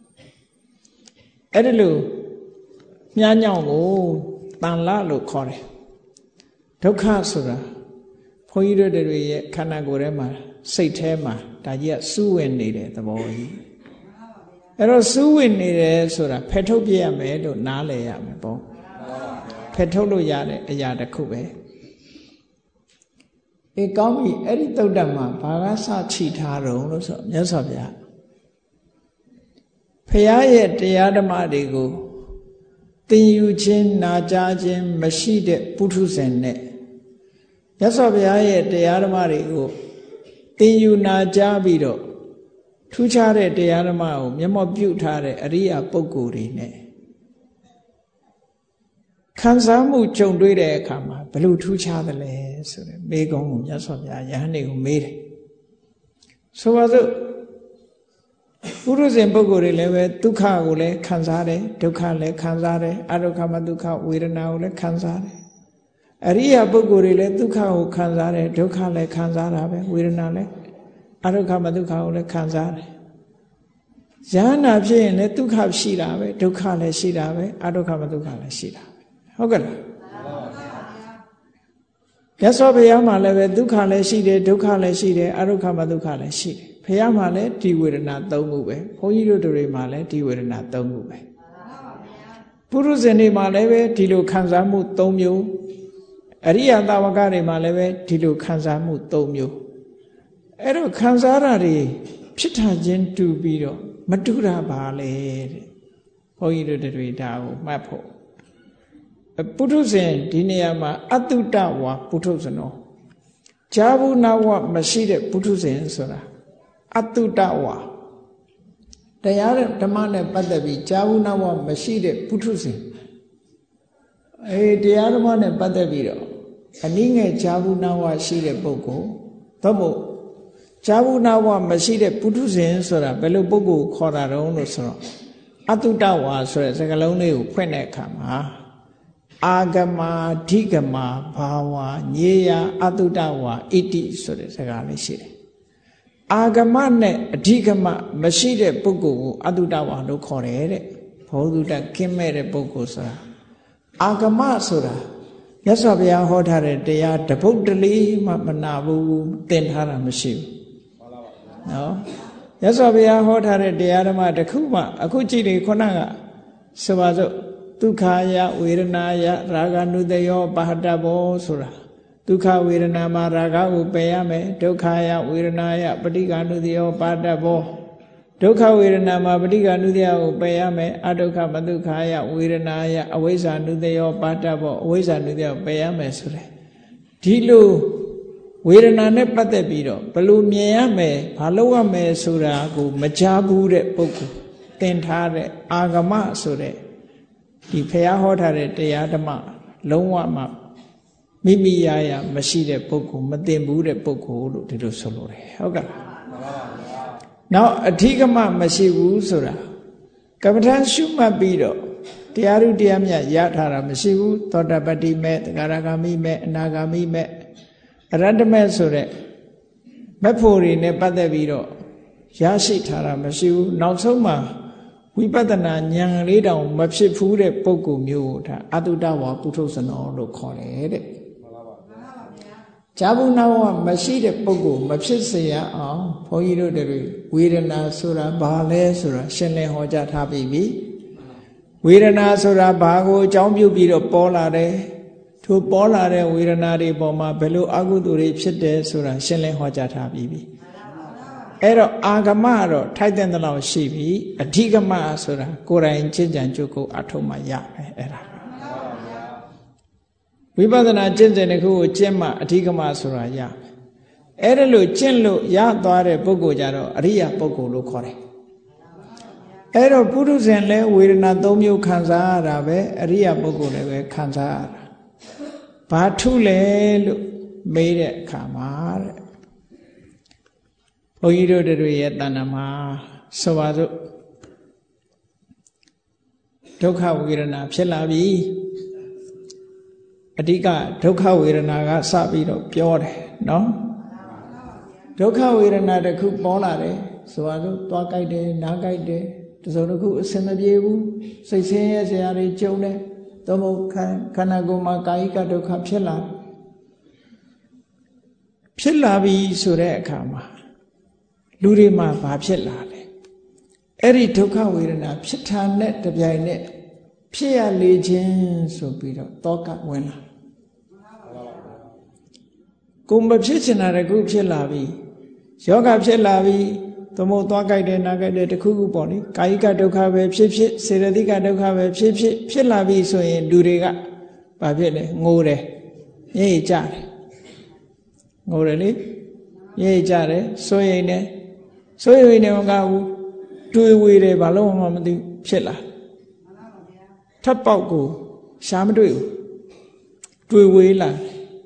အဲ့ဒီလိုမြားညောက်ကိုတန်လလို့ခေါ်တယ်ဒုက္ခဆိုတာဘုန်းကြီးတို့တွေရဲ့ခန္ဓာကိုယ်ထဲမှာစိတ်ထဲမှာဒါကြီးကစူးဝင်နေတဲ့သဘောကြီးအဲ့တော့စူးဝင်နေတယ်ဆိုတာဖယ်ထုတ်ပြရမယ်လို့နားလည်ရမယ်ပေါ့ဖယ်ထုတ်လို့ရတဲ့အရာတစ်ခုပဲကောင်းပြီအဲ့ဒီသုတ်တံမှာဘာကစချီထားတော့လို့ဆိုမြတ်စွာဘုရားဖရာရဲ့တရားဓမ္မတွေကိုသင်ယူခြင်းနာကြားခြင်းမရှိတဲ့ပုထုဇဉ်နဲ့မြတ်စွာဘုရားရဲ့တရားဓမ္မတွေကိုသင်ယူနာကြားပြီးတော့ထူးခြားတဲ့တရားဓမ္မကိုမျက်မှောက်ပြုထားတဲ့အရိယာပုဂ္ဂိုလ်တွေနဲ့ခံစားမှုကြုံတွေ့တဲ့အခါမှာဘယ်လိုထူးခြားသလဲဆိုတဲ့မေးခွန်းကိုမြတ်စွာဘုရားယဟန်တွေကိုမေးတယ်ဆိုပါစို့ပုရုဇဉ်ပုဂ္ဂိုလ်တွေလည်းပဲဒုက္ခကိုလည်းခံစားတယ်ဒုက္ခလည်းခံစားတယ်အဒုက္ခမဒုက္ခဝေဒနာကိုလည်းခံစားတယ်အရိယာပုဂ္ဂိုလ်တွေလည်းဒုက္ခကိုခံစားတယ်ဒုက္ခလည်းခံစားတာပဲဝေဒနာလည်းအဒုက္ခမဒုက္ခကိုလည်းခံစားတယ်ယဟနာဖြစ်ရင်လည်းဒုက္ခရှိတာပဲဒုက္ခလည်းရှိတာပဲအဒုက္ခမဒုက္ခလည်းရှိတာပဲဟုတ်ကဲ့လားမြတ်စွာဘုရားမှာလည်းပဲဒုက္ခလည်းရှိတယ်ဒုက္ခလည်းရှိတယ်အဒုက္ခမဒုက္ခလည်းရှိတယ်ဘုရားမှာလည်းဒီဝေဒနာ၃ခုပဲဘုန်းကြီးတို့တွေမှာလည်းဒီဝေဒနာ၃ခုပဲပုရုဇဉ်တွေမှာလည်းပဲဒီလိုခံစားမှု၃မျိုးအရိယသာဝကတွေမှာလည်းပဲဒီလိုခံစားမှု၃မျိုးအဲ့တော့ခံစားရတွေဖြစ်ထားခြင်းတူပြီးတော့မတူတာပါလေတဲ့ဘုန်းကြီးတို့တွေဒါကိုမှတ်ဖို့ပုထုဇဉ်ဒီနေရာမှာအတုတဝါပုထုဇနောဇာဘူးနာဝမရှိတဲ့ပုထုဇဉ်ဆိုတာအတုတဝါတရားဓမ္မနဲ့ပတ်သက်ပြီးဇာဘူးနာဝမရှိတဲ့ပုထုဇဉ်တရားဓမ္မနဲ့ပတ်သက်ပြီးတော့အနည်းငယ်ဇာဘူးနာဝရှိတဲ့ပုဂ္ဂိုလ်သို့မဟုတ်ဇာဘူးနာဝမရှိတဲ့ပုထုဇဉ်ဆိုတာဘယ်လိုပုဂ္ဂိုလ်ခေါ်တာတုံးလို့ဆိုတော့အတုတဝါဆိုတဲ့စကားလုံးလေးကိုဖွင့်တဲ့အခါမှာအာဂမဓိဂမဘာဝညေယအတုတဝါဣတိဆိုတဲ့စကားလေးရှိတယ်အာဂမနဲ့အဓိဂမမရှိတဲ့ပုဂ္ဂိုလ်ကိုအတုတဝါလို့ခေါ်တယ်တဲ့ဘောဓုတကင်းမဲ့တဲ့ပုဂ္ဂိုလ်ဆိုတာအာဂမဆိုတာမြတ်စွာဘုရားဟောထားတဲ့တရားတပုတ်တလေးမှမနာဘူးသင်ထားတာမရှိဘူးနော်မြတ်စွာဘုရားဟောထားတဲ့တရားဓမ္မတစ်ခုမှအခုကြည့်လေခုနကဆိုပါစို့ဒုက္ခယဝေဒနာယရာဂနုတယောပါဟတဘောဆိုတာဒုက္ခဝေဒနာမှာရာဂကိုပယ်ရမယ်ဒုက္ခယဝေဒနာယပဋိက္ခဏုတယောပါဟတဘောဒုက္ခဝေဒနာမှာပဋိက္ခဏုတယောကိုပယ်ရမယ်အဒုက္ခမဒုက္ခယဝေဒနာယအဝိဇ္ဇာနုတယောပါဟတဘောအဝိဇ္ဇာနုတယောပယ်ရမယ်ဆိုတယ်ဒီလိုဝေဒနာနဲ့ပတ်သက်ပြီးတော့ဘယ်လိုမြင်ရမယ်ဘာလုပ်ရမယ်ဆိုတာကိုမကြားဘူးတဲ့ပုဂ္ဂိုလ်သင်ထားတဲ့အာဂမဆိုတဲ့ဒီဖះဟောထားတဲ့တရားဓမ္မလုံးဝမှမိမိရရမရှိတဲ့ပုဂ္ဂိုလ်မသိဘူးတဲ့ပုဂ္ဂိုလ်လို့ဒီလိုဆိုလို့တယ်ဟုတ်ကဲ့နောက်အဓိကမမရှိဘူးဆိုတာကမ္မထာရှုမှတ်ပြီးတော့တရားဥတရားမြတ်ရထားတာမရှိဘူးသောတပတ္တိမဲ့သဂရဂါမိမဲ့အနာဂါမိမဲ့အရတ္တမဲ့ဆိုတဲ့မက်ဖို့တွေနဲ့ပတ်သက်ပြီးတော့ရရှိထားတာမရှိဘူးနောက်ဆုံးမှာဝိပဿနာဉာဏ်လေးတောင်မဖြစ်ဘူးတဲ့ပုဂ္ဂိုလ်မျိုးကိုဒါအတုတဝါပုထုဇနောလို့ခေါ်တယ်တဲ့ဇာဘူးနာဝမရှိတဲ့ပုဂ္ဂိုလ်မဖြစ်စေရအောင်ဘုန်းကြီးတို့တွေဝေဒနာဆိုတာဘာလဲဆိုတာရှင်းလင်းဟောကြားထားပြီးပြီဝေဒနာဆိုတာဘာကိုအကြောင်းပြုပြီးတော့ပေါ်လာတယ်ထိုပေါ်လာတဲ့ဝေဒနာတွေပေါ်မှာဘယ်လိုအကုသိုလ်တွေဖြစ်တယ်ဆိုတာရှင်းလင်းဟောကြားထားပြီးပြီအဲ့တော့အာဂမတော့ထိုက်တဲ့လောက်ရှိပြီအဓိကမဆိုတာကိုယ်တိုင်ကျင့်ကြံကြိုးကိုအထုံးမှရမယ်အဲ့ဒါဝိပဿနာကျင့်စဉ်တစ်ခုကိုကျင့်မှအဓိကမဆိုတာရမယ်အဲ့ဒါလို့ကျင့်လို့ရသွားတဲ့ပုဂ္ဂိုလ်ကြတော့အရိယာပုဂ္ဂိုလ်လို့ခေါ်တယ်အဲ့တော့ပုထုဇဉ်လဲဝေဒနာ၃မျိုးခံစားရတာပဲအရိယာပုဂ္ဂိုလ်လည်းပဲခံစားရတာဘာထုလဲလို့မေးတဲ့အခါမှာတဲ့ဘုန်းကြီးတို့တွေရဲ့တဏ္ဍာမှာဆိုပါစို့ဒုက္ခဝေဒနာဖြစ်လာပြီအဓိကဒုက္ခဝေဒနာကစပြီးတော့ပြောတယ်နော်ဒုက္ခဝေဒနာတစ်ခုပေါ်လာတယ်ဆိုပါစို့သွားကြိုက်တယ်နားကြိုက်တယ်တစုံတစ်ခုအဆင်မပြေဘူးစိတ်ဆင်းရဲစရာတွေကြုံတယ်သို့မဟုတ်ခန္ဓာကိုယ်မှာကာယကဒုက္ခဖြစ်လာပြီဆိုတဲ့အခါမှာလူတွေမှာဘာဖြစ်လာလဲအဲ့ဒီဒုက္ခဝေဒနာဖြစ်တာနဲ့တပြိုင်နက်ဖြစ်ရလေခြင်းဆိုပြီးတော့တောကဝင်လာကိုယ်မဖြစ်ချင်တာတခုဖြစ်လာပြီယောဂဖြစ်လာပြီသမုတ်သွားကြိုက်တယ်နားကြိုက်တယ်တခုခုပေါ့လေကာယကဒုက္ခပဲဖြစ်စေတသိကဒုက္ခပဲဖြစ်လာပြီဆိုရင်လူတွေကဘာဖြစ်လဲငိုတယ်ညှိကြတယ်ငိုတယ်လေညှိကြတယ်စိုးရိမ်တယ်မကဘူးတွေးဝေတယ်ဘာလို့မှမသိဖြစ်လာထပ်ပေါက်ကိုရှားမတွေ့ဘူးတွေးဝေးလာ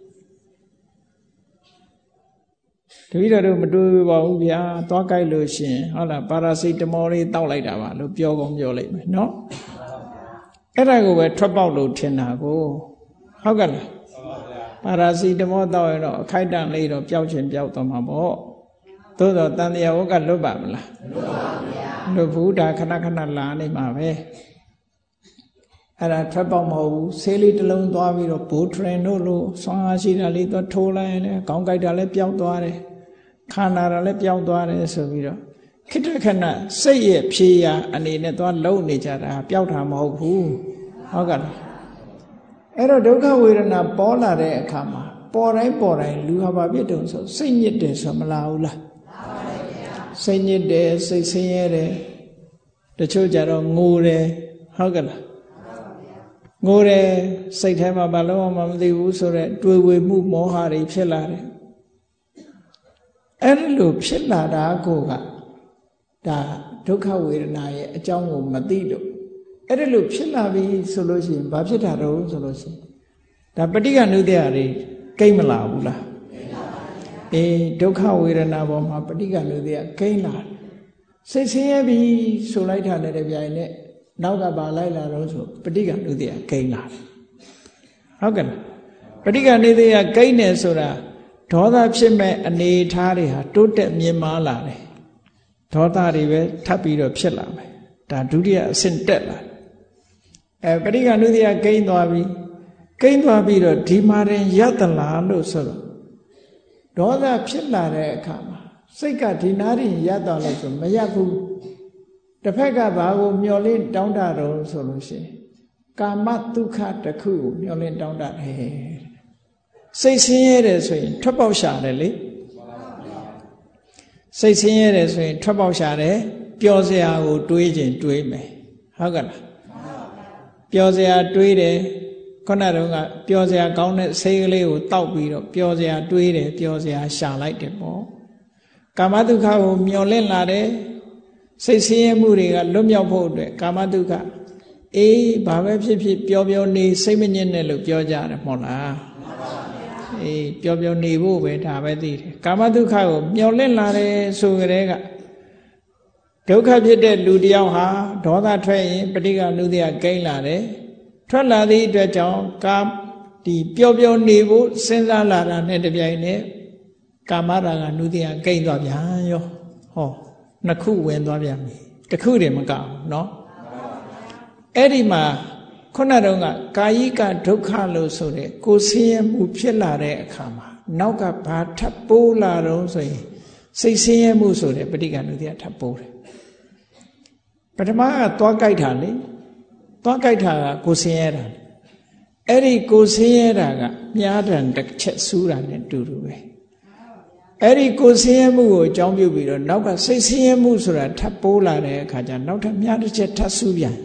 တပည့်တော်တို့မတွေးပါဘူးဗျာသွားကြိုက်လို့ရှင်ဟုတ်လားပါရာစီတမောလေးတောက်လိုက်တာပါလို့ပြောကောင်းပြောလိုက်မယ်နော်အဲ့ဒါကိုပဲထွက်ပေါက်လို့ထင်တာကိုဟုတ်ကဲ့လားပါရာစီတမောတောက်ရင်တော့အခိုက်တန့်လေးတော့ပျောက်ချင်ပျောက်သွားမှာပေါ့သို့တော့တန်တရားဝကလွတ်ပါမလားမလွတ်ပါဘူးဗျာလို့ဘုရားခဏခဏလာနေမှာပဲအဲ့ဒါထွက်ပေါက်မဟုတ်ဘူးဆေးလေးတစ်လုံးသွားပြီးတော့ဘိုးထရင်တို့လို့ဆွမ်းအားရှိတာလေးသွားထိုးလိုက်ရင်လည်းခေါင်းကိုက်တာလည်းပျောက်သွားတယ်ခန္ဓာတာလည်းပျောက်သွားတယ်ဆိုပြီးတော့ခိတ္တခဏစိတ်ရဲ့ဖြေရာအနေနဲ့သွားလုံနေကြတာပျောက်တာမဟုတ်ဘူးဟုတ်ကဲ့အဲ့တော့ဒုက္ခဝေဒနာပေါ်လာတဲ့အခါမှာပေါ်တိုင်းလူဟာဘာဖြစ်တုံဆိုစိတ်ညစ်တယ်ဆိုမလားဘူးလားစိတ်ညစ်တယ်စိတ်ဆင်းရဲတယ်တချို့ကြတော့ငိုတယ်ဟုတ်ကဲ့လားငိုတယ်စိတ်ထဲမှာဘာလို့မှမသိဘူးဆိုတော့တွေးဝေမှုမောဟတွေဖြစ်လာတယ်အဲ့လိုဖြစ်လာတာကိုကဒါဒုက္ခဝေဒနာရဲ့အကြောင်းကိုမသိလို့အဲ့ဒါလို့ဖြစ်လာပြီဆိုလို့ရှိရင်ဘာဖြစ်တာတော့ဆိုလို့ရှိရင်ဒါပဋိက္ခဏုတ္တရာတွေကိမ့်မလာဘူးလားအေးဒုက္ခဝေဒနာပေါ်မှာပဋိက္ခဏုတ္တရာကိမ့်လာစိတ်ဆင်းရဲပြီဆိုလိုက်တာနဲ့တပြိုင်နက်နောက်ကပါလိုက်လာတော့ဆိုပဋိက္ခဏုတ္တရာကိမ့်လာတယ်ဟုတ်ကဲ့ပဋိက္ခဏုတ္တရာကိမ့်နေဆိုတာဒေါသဖြစ်မဲ့အနေထားတွေဟာတိုးတက်မြင့်မားလာတယ်ဒေါသတွေပဲထပ်ပြီးတော့ဖြစ်လာမယ်ဒါဒုတိယအဆင့်တက်လာပဋိက္ခဏုတ္တရာကိမ့်သွားပြီးတော့ဒီမှာရင်ရတလားလို့ဆိုတော့ဒေါသဖြစ်လာတဲ့အခါမှာစိတ်ကဒီနားရင်ရတော့လို့ဆိုမရဘူးတစ်ဖက်ကဘာကိုမျောလင်းတောင်းတတော့ဆိုလို့ရှိရင်ကာမဒုက္ခတစ်ခုကိုမျောလင်းတောင်းတတယ်စိတ်ဆင်းရဲတယ်ဆိုရင်ထွက်ပေါက်ရှာတယ်လေစိတ်ဆင်းရဲတယ်ဆိုရင်ထွက်ပေါက်ရှာတယ်ပျော်စရာကိုတွေးခြင်းတွေးမယ်ဟုတ်ကဲ့လားပျော်စရာတွေးတယ်ခုနတုန်းကပျော်စရာကောင်းတဲ့စိတ်ကလေးကိုတောက်ပြီးတော့ပျော်စရာတွေးတယ်ပျော်စရာရှာလိုက်တယ်ပေါ့ကာမဒုက္ခကိုမျောလင့်လာတယ်စိတ်ဆင်းရဲမှုတွေကလွတ်မြောက်ဖို့အတွက်ကာမဒုက္ခအေးဘာပဲဖြစ်ဖြစ်ပျော်ပျော်နေစိတ်မညစ်နဲ့လို့ပြောကြတယ်မဟုတ်လားအေးပျော်ပျော်နေဖို့ပဲဒါပဲသိတယ်ကာမဒုက္ခကိုမျောလင့်လာတယ်ဆိုကြတဲ့ကဒုက္ခဖြစ်တဲ့လူတယောက်ဟာဒေါသထွက်ရင်ပဋိက္ခဏုတ္တရာကိန်းလာတယ်ထွက်လာသည့်အတွက်ကြောင့်ဒီပျော်ပျော်နေဖို့စဉ်းစားလာတာနဲ့တပြိုင်နက်ကာမရာဂနုတ္တရာကိန်းသွားပြန်ရောဟောနှစ်ခုဝင်သွားပြန်ပြီတစ်ခုတည်းမကဘူးเนาะအဲ့ဒီမှာခုနတုန်းကကာယိကဒုက္ခလို့ဆိုတဲ့ကိုယ်ဆင်းရဲမှုဖြစ်လာတဲ့အခါမှာနောက်ကဘာထပ်ပိုးလာတော့ဆိုရင်စိတ်ဆင်းရဲမှုဆိုတဲ့ပဋိက္ခဏုတ္တရာထပ်ပိုးတယ်ပထမကသွားကြိုက်တာလေသွားကြိုက်တာကကိုယ်ဆင်းရဲတာအဲ့ဒီကိုယ်ဆင်းရဲတာကမြားတံတစ်ချက်ဆူးတာနဲ့တူတူပဲအဲ့ဒီကိုယ်ဆင်းရဲမှုကိုအကြောင်းပြုပြီးတော့နောက်ကစိတ်ဆင်းရဲမှုဆိုတာထပ်ပိုးလာတဲ့အခါကျနောက်ထပ်မြားတစ်ချက်ထပ်ဆူးပြန်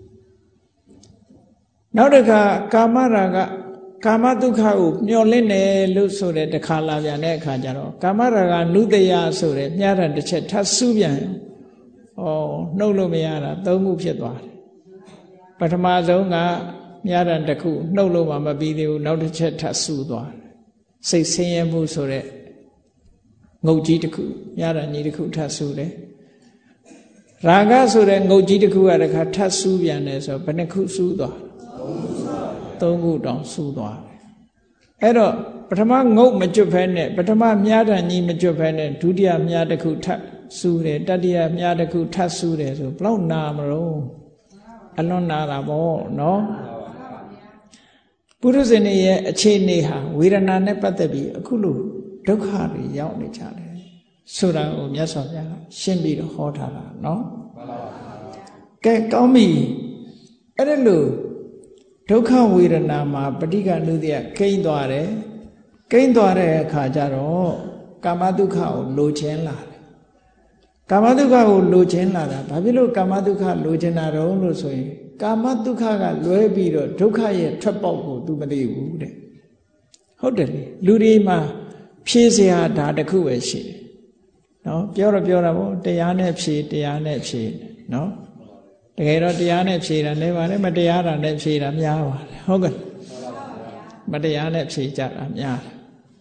နောက်တစ်ခါကာမရာဂကာမဒုက္ခကိုမျောလင့်တယ်လို့ဆိုတဲ့တစ်ခါလာပြန်တဲ့အခါကျတော့ကာမရာဂနုတ္တယဆိုတဲ့မြားတံတစ်ချက်ထပ်ဆူးပြန်နှုတ်လို့မရတာသုံးခုဖြစ်သွားတယ်ပထမဆုံးကမြားတံတစ်ခုနှုတ်လို့မှမပြီးသေးဘူးနောက်တစ်ချက်ထပ်ဆူသွားတယ်စိတ်ဆင်းရဲမှုဆိုတဲ့ငုတ်ကြီးတစ်ခုမြားတံကြီးတစ်ခုထပ်ဆူတယ်ရာဂဆိုတဲ့ငုတ်ကြီးတစ်ခုကတခါထပ်ဆူပြန်တယ်ဆိုဘယ်နှခုဆူသွားသုံးခုတောင်ဆူသွားတယ်အဲ့တော့ပထမငုတ်မကျွတ်ဖဲနဲ့ပထမမြားတံကြီးမကျွတ်ဖဲနဲ့ဒုတိယမြားတစ်ခုထပ်ဆူတယ်တတိယမြားတစ်ခုထပ်ဆူတယ်ဆိုဘလောက်နာမလို့အလွန်နာတာပေါ့နော်ပုရုဇဉ်ရဲ့အခြေအနေဟာဝေဒနာနဲ့ပတ်သက်ပြီးအခုလိုဒုက္ခတွေရောက်နေကြတယ်ဆိုတာကိုမြတ်စွာဘုရားရှင်းပြီးတော့ဟောထားတာနော်ကဲကောင်းပြီအဲ့ဒါလို့ဒုက္ခဝေဒနာမှာပဋိက္ခဏုတ္တရာကိန်းသွားတယ်ကိန်းသွားတဲ့အခါကျတော့ကာမဒုက္ခကိုလိုချင်လာတယ်ကာမဒုက္ခကိုလိုချင်လာတာဘာဖြစ်လို့ကာမဒုက္ခလိုချင်တာတော့လို့ဆိုရင်ကာမဒုက္ခကလွဲပြီးတော့ဒုက္ခရဲ့ထွက်ပေါက်ကို तू မသိဘူးတဲ့ဟုတ်တယ်လေလူတွေမှာဖြေစရာဒါတစ်ခုပဲရှိတယ်နော်ပြောတာပေါ့တရားနဲ့ဖြေနော်တကယ်တော့တရားနဲ့ဖြေတာလည်းပါလေမတရားတာနဲ့ဖြေတာများပါတယ်ဟုတ်ကဲ့မတရားနဲ့ဖြေကြတာများတယ်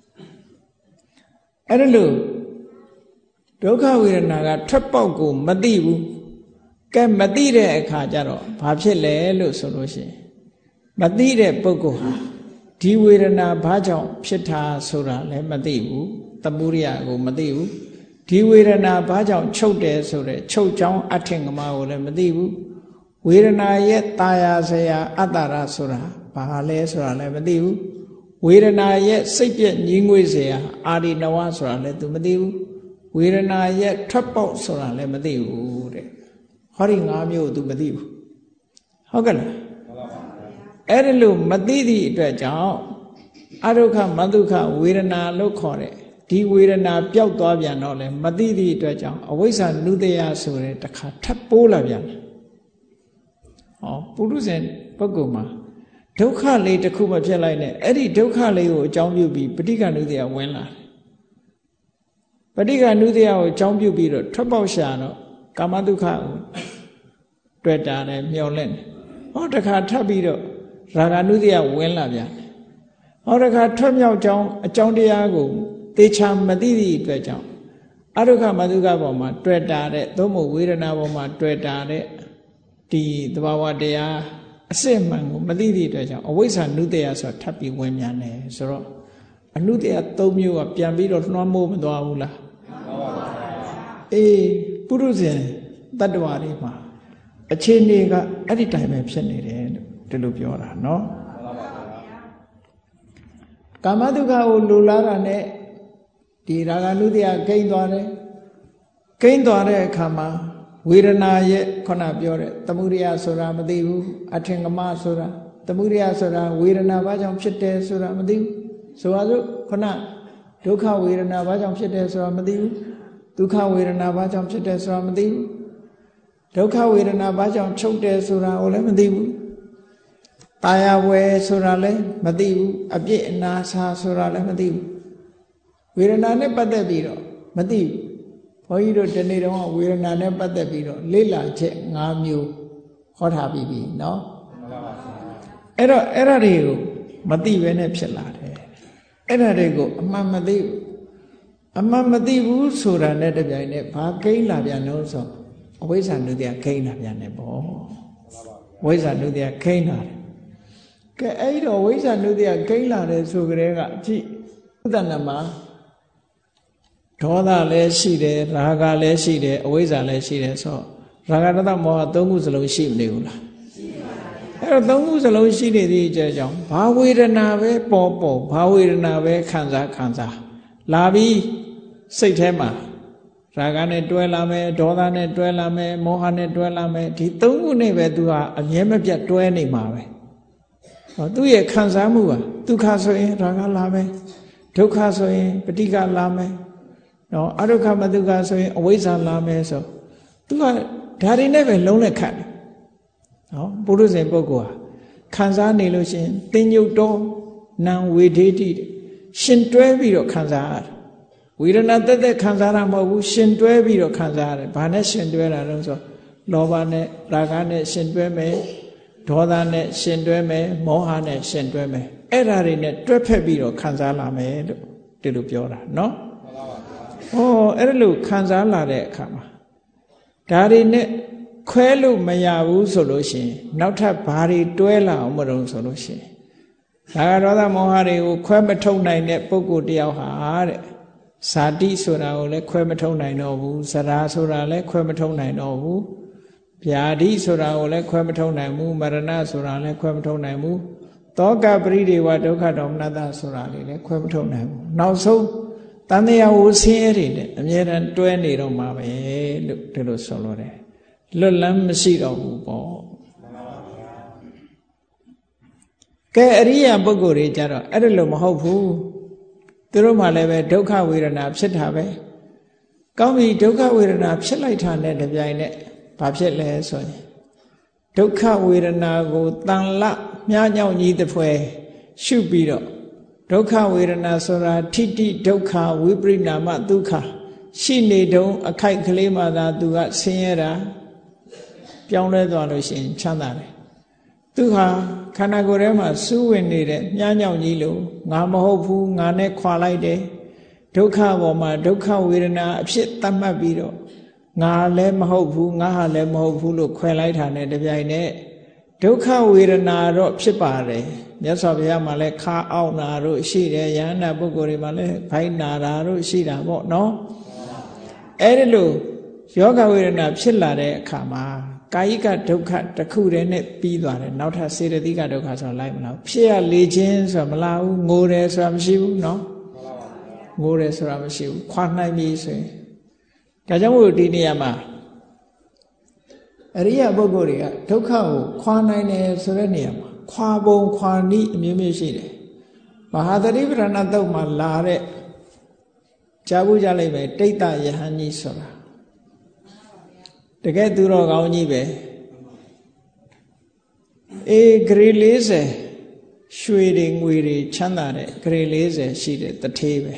အဲ့ဒါလို့ဒုက္ခဝေဒနာကထွက်ပေါက်ကိုမသိဘူးကဲမသိတဲ့အခါကျတော့ဘာဖြစ်လဲလို့ဆိုလို့ရှိရင်မသိတဲ့ပုဂ္ဂိုလ်ဟာဒီဝေဒနာဘာကြောင့်ဖြစ်တာဆိုတာလည်းမသိဘူးသမုဒိယကိုမသိဘူးဒီဝေဒနာဘာကြောင့်ချုပ်တယ်ဆိုတဲ့ချုပ်ကြောင်းအထင်ကမာကိုလည်းမသိဘူးဝေဒနာရဲ့ตาယာဆရာအတ္တရဆိုတာဘာလဲဆိုတာလည်းမသိဘူးဝေဒနာရဲ့စိတ်ပြည့်ညီးငွေ့เสียအာရိနဝဆိုတာလည်း तू မသိဘူးဝေဒနာရဲ့ထွက်ပေါက်ဆိုတာလည်းမသိဘူးတဲ့ဟောဒီ၅မျိုး तू မသိဘူးဟုတ်ကဲ့လားအဲ့ဒါလို့မသိသည့်အတွက်ကြောင့်အဒုက္ခမဒုက္ခဝေဒနာလို့ခေါ်တဲ့ဒီဝေဒနာပျောက်သွားပြန်တော့လေမသိသည့်အတွက်ကြောင့်အဝိဇ္ဇာနုတယဆိုတဲ့တစ်ခါထပ်ပိုးလာပြန်ဟောပုရုဇဉ်ပုဂ္ဂိုလ်မှာဒုက္ခလေးတစ်ခုမဖြစ်လိုက်နဲ့အဲ့ဒီဒုက္ခလေးကိုအကြောင်းပြုပြီးပဋိက္ခဏုတယဝင်လာတယ်ပဋိက္ခဏုတယကိုအကြောင်းပြုပြီးတော့ထွက်ပေါက်ရှာတော့ကာမဒုက္ခကိုတွေ့တာနဲ့မျောလင့်တယ်ဟောတစ်ခါထပ်ပြီးတော့ရာဂနုတယဝင်လာပြန်တယ်ဟောတစ်ခါထွက်မြောက်ကြောင်းအကြောင်းတရားကိုသေချာမသိသည့်အတွက်ကြောင့်အဒုက္ခမဒုက္ခပေါ်မှာတွေ့တာတဲ့သို့မဟုတ်ဝေဒနာပေါ်မှာတွေ့တာတဲ့ဒီသဘာဝတရားအစစ်မှန်ကိုမသိသည့်အတွက်ကြောင့်အဝိဇ္ဇာနုတယဆိုတာထပ်ပြီးဝင်မြန်တယ်ဆိုတော့အနုတယ၃မျိုးကပြန်ပြီးတော့လွှမ်းမိုးမသွားဘူးလားအေးပုရုဇဉ်တတ္တဝါတွေမှာအခြေအနေကအဲ့ဒီတိုင်းပဲဖြစ်နေတယ်လို့ဒီလိုပြောတာနော်ကာမဒုက္ခကိုလိုလားတာနဲ့ဒီရာဂနုတယကိန်းသွားတယ်ကိန်းသွားတဲ့အခါမှာဝေဒနာရဲ့ခုနပြောတဲ့သမုဒယဆိုတာမသိဘူးအထင်ကမဆိုတာသမုဒယဆိုတာဝေဒနာဘာကြောင့်ဖြစ်တယ်ဆိုတာမသိဘူးဆိုပါစို့ခုနဒုက္ခဝေဒနာဘာကြောင့်ဖြစ်တယ်ဆိုတာမသိဘူးဒုက္ခဝေဒနာဘာကြောင့်ဖြစ်တယ်ဆိုတာမသိဘူးဒုက္ခဝေဒနာဘာကြောင့်ချုပ်တယ်ဆိုတာကိုလည်းမသိဘူးตายဝယ်ဆိုတာလည်းမသိဘူးအပြစ်အနာစာဆိုတာလည်းမသိဘူးဝေဒနာနဲ့ပတ်သက်ပြီးတော့မသိဘူးဘုန်းကြီးတို့ဒီနေ့တော့ဝေဒနာနဲ့ပတ်သက်ပြီးတော့လေ့လာချက်၅မျိုးဟောထားပြီးပြီเนาะအဲ့တော့အဲ့ဒါတွေကိုမသိဘဲနဲ့ဖြစ်လာတယ်အဲ့ဒါတွေကိုအမှန်မသိဘူးအမှန်မသိဘူးဆိုတာနဲ့တပြိုင်နက်ဘာကိန်းလာပြန်လို့ဆိုအဝိဇ္ဇာနုတ္တယခိန်းလာပြန်တယ်ပေါ့ဝိဇ္ဇာနုတ္တယခိန်းလာတယ်ကဲအဲ့တော့ဝိဇ္ဇာနုတ္တယခိန်းလာတယ်ဆိုကြတဲ့ကကြည့်ဥဒ္ဒနာမှာဒေါသလည်းရှိတယ်ရာဂလည်းရှိတယ်အဝိဇ္ဇာလည်းရှိတယ်ဆိုရာဂတမောဟ၃ခုစလုံးရှိမနေဘူးလားရှိပါပါအဲ့တော့၃ခုစလုံးရှိနေသည့်အကြောင်းဘာဝေဒနာပဲပေါ်ဘာဝေဒနာပဲခံစားလာပြီးစိတ်ထဲမှာရာဂနဲ့တွဲလာမယ်ဒေါသနဲ့တွဲလာမယ်မောဟနဲ့တွဲလာမယ်ဒီ၃ခုနဲ့ပဲသူဟာအမြဲမပြတ်တွဲနေမှာပဲဟောသူ့ရဲ့ခံစားမှုဟာဒုက္ခဆိုရင်ရာဂလာမယ်ဒုက္ခဆိုရင်ပဋိက္ခလာမယ်နော်အဒုက္ခမဒုက္ခဆိုရင်အဝိဇ္ဇာလာမယ်ဆိုသူကဒါတွေနဲ့ပဲလုံးလက်ခတ်တယ်နော်ပုရုဇဉ်ပုဂ္ဂိုလ်ဟာခံစားနေလို့ရှိရင်သင်္ညုတ်တော်နံဝေဒေတိရှင်တွဲပြီးတော့ခံစားရတယ်ဝေဒနာတက်တက်ခံစားရမှာမဟုတ်ဘူးရှင်တွဲပြီးတော့ခံစားရတယ်ဘာနဲ့ရှင်တွဲတာလဲဆိုလောဘနဲ့ရာဂနဲ့ရှင်တွဲမယ်ဒေါသနဲ့ရှင်တွဲမယ်မောဟနဲ့ရှင်တွဲမယ်အဲ့ဓာတွေနဲ့တွဲဖက်ပြီးတော့ခံစားလာမယ်လို့ဒီလိုပြောတာနော်ဟောအဲ့လိုခံစားလာတဲ့အခါမှာဒါတွေနဲ့ခွဲလို့မရဘူးဆိုလို့ရှိရင်နောက်ထပ်ဘာတွေတွဲလာအောင်မလုပ်ဆိုလို့ရှိရင်ဒါကဒေါသမောဟတွေကိုခွဲမထုတ်နိုင်တဲ့ပုဂ္ဂိုလ်တယောက်ဟာတဲ့ဇာတိဆိုတာကိုလည်းခွဲမထုတ်နိုင်တော့ဘူးဇရာဆိုတာလည်းခွဲမထုတ်နိုင်တော့ဘူးဗျာဒိဆိုတာကိုလည်းခွဲမထုတ်နိုင်ဘူးမရဏဆိုတာလည်းခွဲမထုတ်နိုင်ဘူးသောကပရိဒေဝဒုက္ခဒေါမနတဆိုတာလည်းခွဲမထုတ်နိုင်ဘူးနောက်ဆုံးတန်တရားဝဆင်းရဲတွေနဲ့အမြဲတမ်းတွဲနေတော့မှာပဲလို့ဒီလိုဆိုလို့တယ်လွတ်လမ်းမရှိတော့ဘူးပေါ့ကဲအရိယာပုဂ္ဂိုလ်တွေကြတော့အဲ့ဒါလိုမဟုတ်ဘူးသူတို့မှလည်းပဲဒုက္ခဝေဒနာဖြစ်တာပဲကောင်းပြီဒုက္ခဝေဒနာဖြစ်လိုက်တာနဲ့တပြိုင်နက်ဘာဖြစ်လဲဆိုရင်ဒုက္ခဝေဒနာကိုတန်လမြားညောင်းကြီးတစ်ဖွဲရှုပြီးတော့ဒုက္ခဝေဒနာဆိုတာထိတိဒုက္ခဝိပရိနာမဒုက္ခရှိနေတုံးအခိုက်ကလေးမှသာသူကဆင်းရဲတာပြောင်းလဲသွားလို့ရှိရင်ချမ်းသာတယ်သူဟာခန္ဓာကိုယ်ထဲမှာစူးဝင်နေတဲ့မြားညောင်ကြီးလို့ငါမဟုတ်ဘူးငါနဲ့ခွာလိုက်တယ်ဒုက္ခပေါ်မှာဒုက္ခဝေဒနာအဖြစ်သတ်မှတ်ပြီးတော့ငါလည်းမဟုတ်ဘူးငါဟာလည်းမဟုတ်ဘူးလို့ခွဲလိုက်တာနဲ့တပြိုင်နက်ဒုက္ခဝေဒနာတော့ဖြစ်ပါတယ်မြတ်စွာဘုရားမှာလည်းခါအောင်နာတို့ရှိတယ်ယန္တာပုဂ္ဂိုလ်တွေမှာလည်းဖိုင်းနာတာတို့ရှိတာပေါ့နော်အဲ့ဒီလိုယောဂဝေဒနာဖြစ်လာတဲ့အခါမှာကာယိကဒုက္ခတစ်ခုတည်းနဲ့ပြီးသွားတယ်နောက်ထပ်စေတသိကဒုက္ခဆိုလိုက်မလားဖြစ်ရလေခြင်းဆိုတာမလားဘူးငိုတယ်ဆိုတာမရှိဘူးเนาะငိုတယ်ဆိုတာမရှိဘူးခွာနိုင်ပြီဆိုရင်ဒါကြောင့်မို့ဒီနေရာမှာအရိယပုဂ္ဂိုလ်တွေကဒုက္ခကိုခွာနိုင်တယ်ဆိုတဲ့နေရာမှာခွာပုံခွာနည်းအမျိုးမျိုးရှိတယ်မဟာသတိပဋ္ဌာန်သုတ်မှာလာတဲ့ကြားဘူးကြလိုက်ပဲတိဋ္ဌယဟန်ကြီးဆိုတာတကယ်သူတော်ကောင်းကြီးပဲဂရေ40ရွှေတွေငွေတွေချမ်းသာတဲ့ဂရေ40ရှိတဲ့တထေးပဲ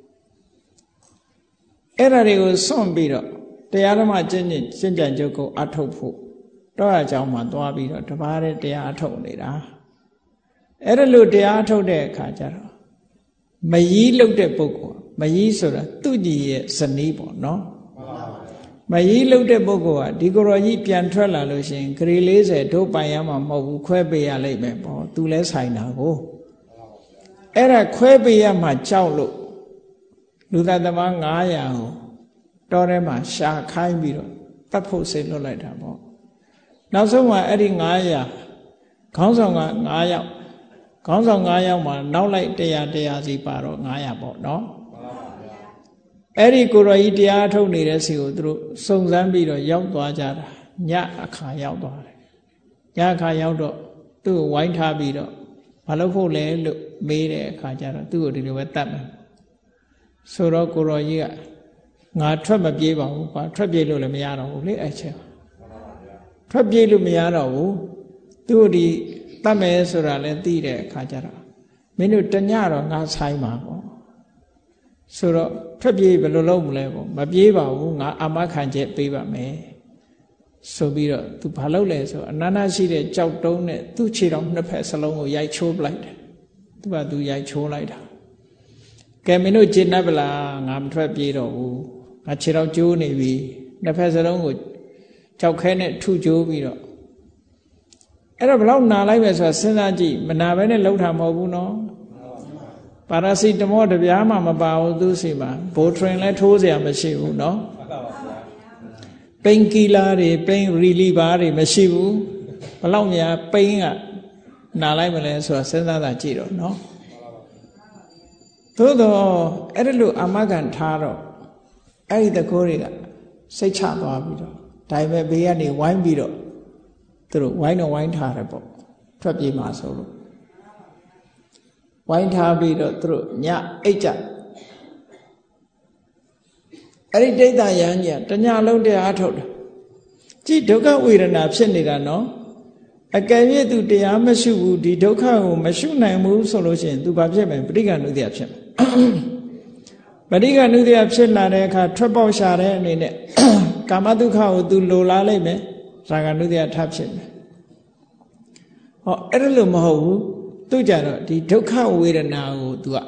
အဲ့ဒါတွေကိုစွန့်ပြီးတော့တရားဓမ္မကျင့်ကြံကြုတ်ကိုအထုတ်ဖို့တော့အကြောင်းမှသွားပြီးတော့တပါးတဲ့တရားအထုတ်နေတာအဲ့ဒါလို့တရားအထုတ်တဲ့အခါကျတော့မယီးလုတ်တဲ့ပုဂ္ဂိုလ်မယီးဆိုတာသူ့ကြီးရဲ့ဇနီးပေါ့နော်မယီးလုတ်တဲ့ပုဂ္ဂိုလ်ကဒီကိုယ်တော်ကြီးပြန်ထွက်လာလို့ရှိရင်ဂရေ40တို့ပိုင်ရမှာမဟုတ်ဘူးခွဲပေးရလိမ့်မယ်ပေါ့သူလဲဆိုင်တာကိုအဲ့ဒါခွဲပေးရမှာကြောက်လို့လူသားသမား900ကိုတောထဲမှာရှာခိုင်းပြီးတော့တတ်ဖို့စိတ်လွတ်လိုက်တာပေါ့နောက်ဆုံးမှာအဲ့ဒီ900ခေါင်းဆောင်က9ယောက်ခေါင်းဆောင်9ယောက်မှာနောက်လိုက်100စီပါတော့900ပေါ့နော်အဲ့ဒီကိုရောကြီးတရားထုတ်နေတဲ့စီကိုသူတို့စုံစမ်းပြီးတော့ရောက်သွားကြတာညအခါရောက်သွားတယ်ညအခါရောက်တော့သူ့ကိုဝိုင်းထားပြီးတော့မလုပ်ဖို့လဲလို့မေးတဲ့အခါကျတော့သူ့ကိုဒီလိုပဲတတ်မယ်ဆိုတော့ကိုရောကြီးကငါထွက်မပြေးပါဘူးကွာထွက်ပြေးလို့လည်းမရတော့ဘူးလေအဲ့ချက်ထွက်ပြေးလို့မရတော့ဘူးသူ့ဒီတတ်မယ်ဆိုတာလည်းသိတဲ့အခါကျတော့မင်းတို့တညတော့ငါဆိုင်ပါပေါ့ဆိုတော့ထွက်ပြေးဘယ်လိုလုပ်မလဲပေါ့မပြေးပါဘူးငါအာမခံချက်ပေးပါမယ်ဆိုပြီးတော့သူဘာလုပ်လဲဆိုအနန္တရှိတဲ့ကြောက်တုံးနဲ့သူ့ခြေတော်နှစ်ဖက်စလုံးကိုရိုက်ချိုးပလိုက်တယ်သူကသူရိုက်ချိုးလိုက်တာကဲမင်းတို့ကျေနပ်ပလားငါမထွက်ပြေးတော့ဘူးငါခြေတော်ကျိုးနေပြီနှစ်ဖက်စလုံးကိုကြောက်ခဲနဲ့ထုကျိုးပြီးတော့အဲ့တော့ဘလောက်နာလိုက်ပဲဆိုတာစဉ်းစားကြည့်မနာဘဲနဲ့လှုပ်တာမဟုတ်ဘူးနော်ပါရာစီတမောတပြားမှမပါဘူးသူစီမှာဘိုထရင်လည်းထိုးเสียမရှိဘူးနော်ပိန်ကီလာတွေပိန်ရီလီဘာတွေမရှိဘူးဘလောက်များပိန်ကနာလိုက်မလဲဆိုတာစဉ်းစားတာကြည့်တော့နော်သို့တော့အဲ့ဒါလို့အာမခံထားတော့အဲ့ဒီတကိုးတွေကစိတ်ချသွားပြီးတော့ဒါပေမဲ့ဘေးကနေဝိုင်းပြီးတော့သူတို့ဝိုင်းတော့ဝိုင်းထားတယ်ပေါ့ထွက်ပြေးမှာဆိုလို့ဝိုင်းထားပြီးတော့သူတို့ညအိတ်ကြအဲ့ဒီဒိဋ္ဌယဟန်ကြီးတညလုံးတရားထုတ်တယ်ကြည့်ဒုက္ခဝေဒနာဖြစ်နေတာနော်အကယ်၍သူတရားမရှိဘူးဒီဒုက္ခကိုမရှိနိုင်ဘူးဆိုလို့ရှိရင်သူဘာဖြစ်မလဲပဋိက္ခဏုတ္တယဖြစ်မယ်ပဋိက္ခဏုတ္တယဖြစ်လာတဲ့အခါထွက်ပေါက်ရှာတဲ့အနေနဲ့ကာမဒုက္ခကိုသူလိုလားလိုက်မယ်ရာဂနုတ္တယထပ်ဖြစ်မယ်ဟောအဲ့ဒါလို့မဟုတ်ဘူးသူကြတော့ဒီဒုက္ခဝေဒနာကို तू က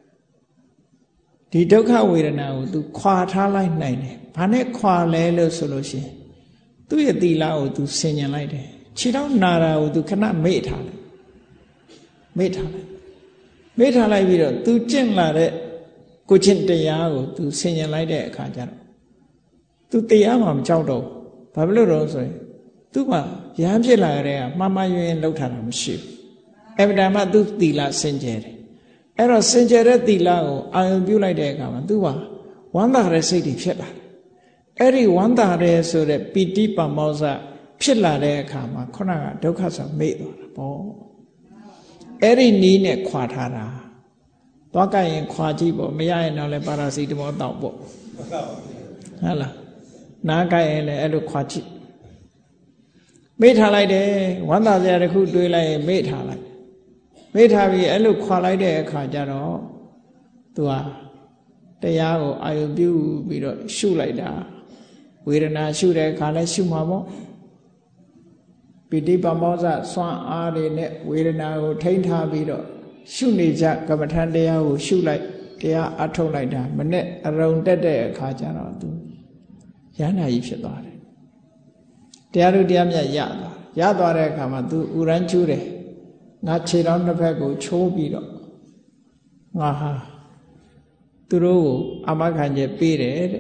ဒီဒုက္ခဝေဒနာကို तू ခွာထားလိုက်နိုင်တယ်ဘာနဲ့ခွာလဲလို့ဆိုလို့ရှိရင်သူ့ရဲ့သီလကို तू ဆင်ញင်လိုက်တယ်ခြေထောက်နာတာကို तू ခဏမေ့ထားလိုက်မေ့ထားလိုက်ပြီးတော့ तू ကျင့်လာတဲ့ကိုချင်းတရားကို तू ဆင်ញင်လိုက်တဲ့အခါကျတော့ तू တရားမှမကြောက်တော့ဘာဖြစ်လို့တော့ဆိုရင် तू ကရဟန်းဖြစ်လာတဲ့ကမှားမှားယွင်းယွင်းလှုပ်ထားတာမရှိဘူးအဗ္ဗဓမ္မသူသီလစင်ကြယ်တယ်အဲ့တော့စင်ကြယ်တဲ့သီလကိုအာရုံပြုလိုက်တဲ့အခါမှာသူကဝမ်းသာတဲ့စိတ်တွေဖြစ်လာတယ်အဲ့ဒီဝမ်းသာတဲ့ဆိုတဲ့ပီတိပမောဇဖြစ်လာတဲ့အခါမှာခုနကဒုက္ခဆိုမေ့သွားတာပေါ့အဲ့ဒီနီးနဲ့ခွာထားတာသွားကြရင်ခွာကြည့်ပေါ့မရရင်တော့လည်းပါရာစီတမောတောက်ပေါ့ဟုတ်လားနားကြရင်လည်းအဲ့လိုခွာကြည့်မေ့ထားလိုက်တယ်ဝမ်းသာစရာတစ်ခုတွေးလိုက်ရင်မေ့ထားလိုက်မေ့ထားပြီးအဲ့လိုခွာလိုက်တဲ့အခါကျတော့သူဟာတရားကိုအာရုံပြုပြီးတော့ရှုလိုက်တာဝေဒနာရှုတဲ့အခါလဲရှုမှာပေါ့ပိဋိပမောဇစွမ်းအားတွေနဲ့ဝေဒနာကိုထိန်းထားပြီးတော့ရှုနေကြကမ္မထံတရားကိုရှုလိုက်တရားအထုတ်လိုက်တာမနဲ့အရုံတက်တဲ့အခါကျတော့သူရဟန္တာကြီးဖြစ်သွားတယ်တရားတို့တရားမြတ်ရသွားတဲ့အခါမှာသူဥရန်ကျူးတယ်ငါခြေတော်နှစ်ဖက်ကိုချိုးပြီးတော့ငါဟာသူတို့ကိုအာမခံချက်ပေးတယ်တဲ့ဘာ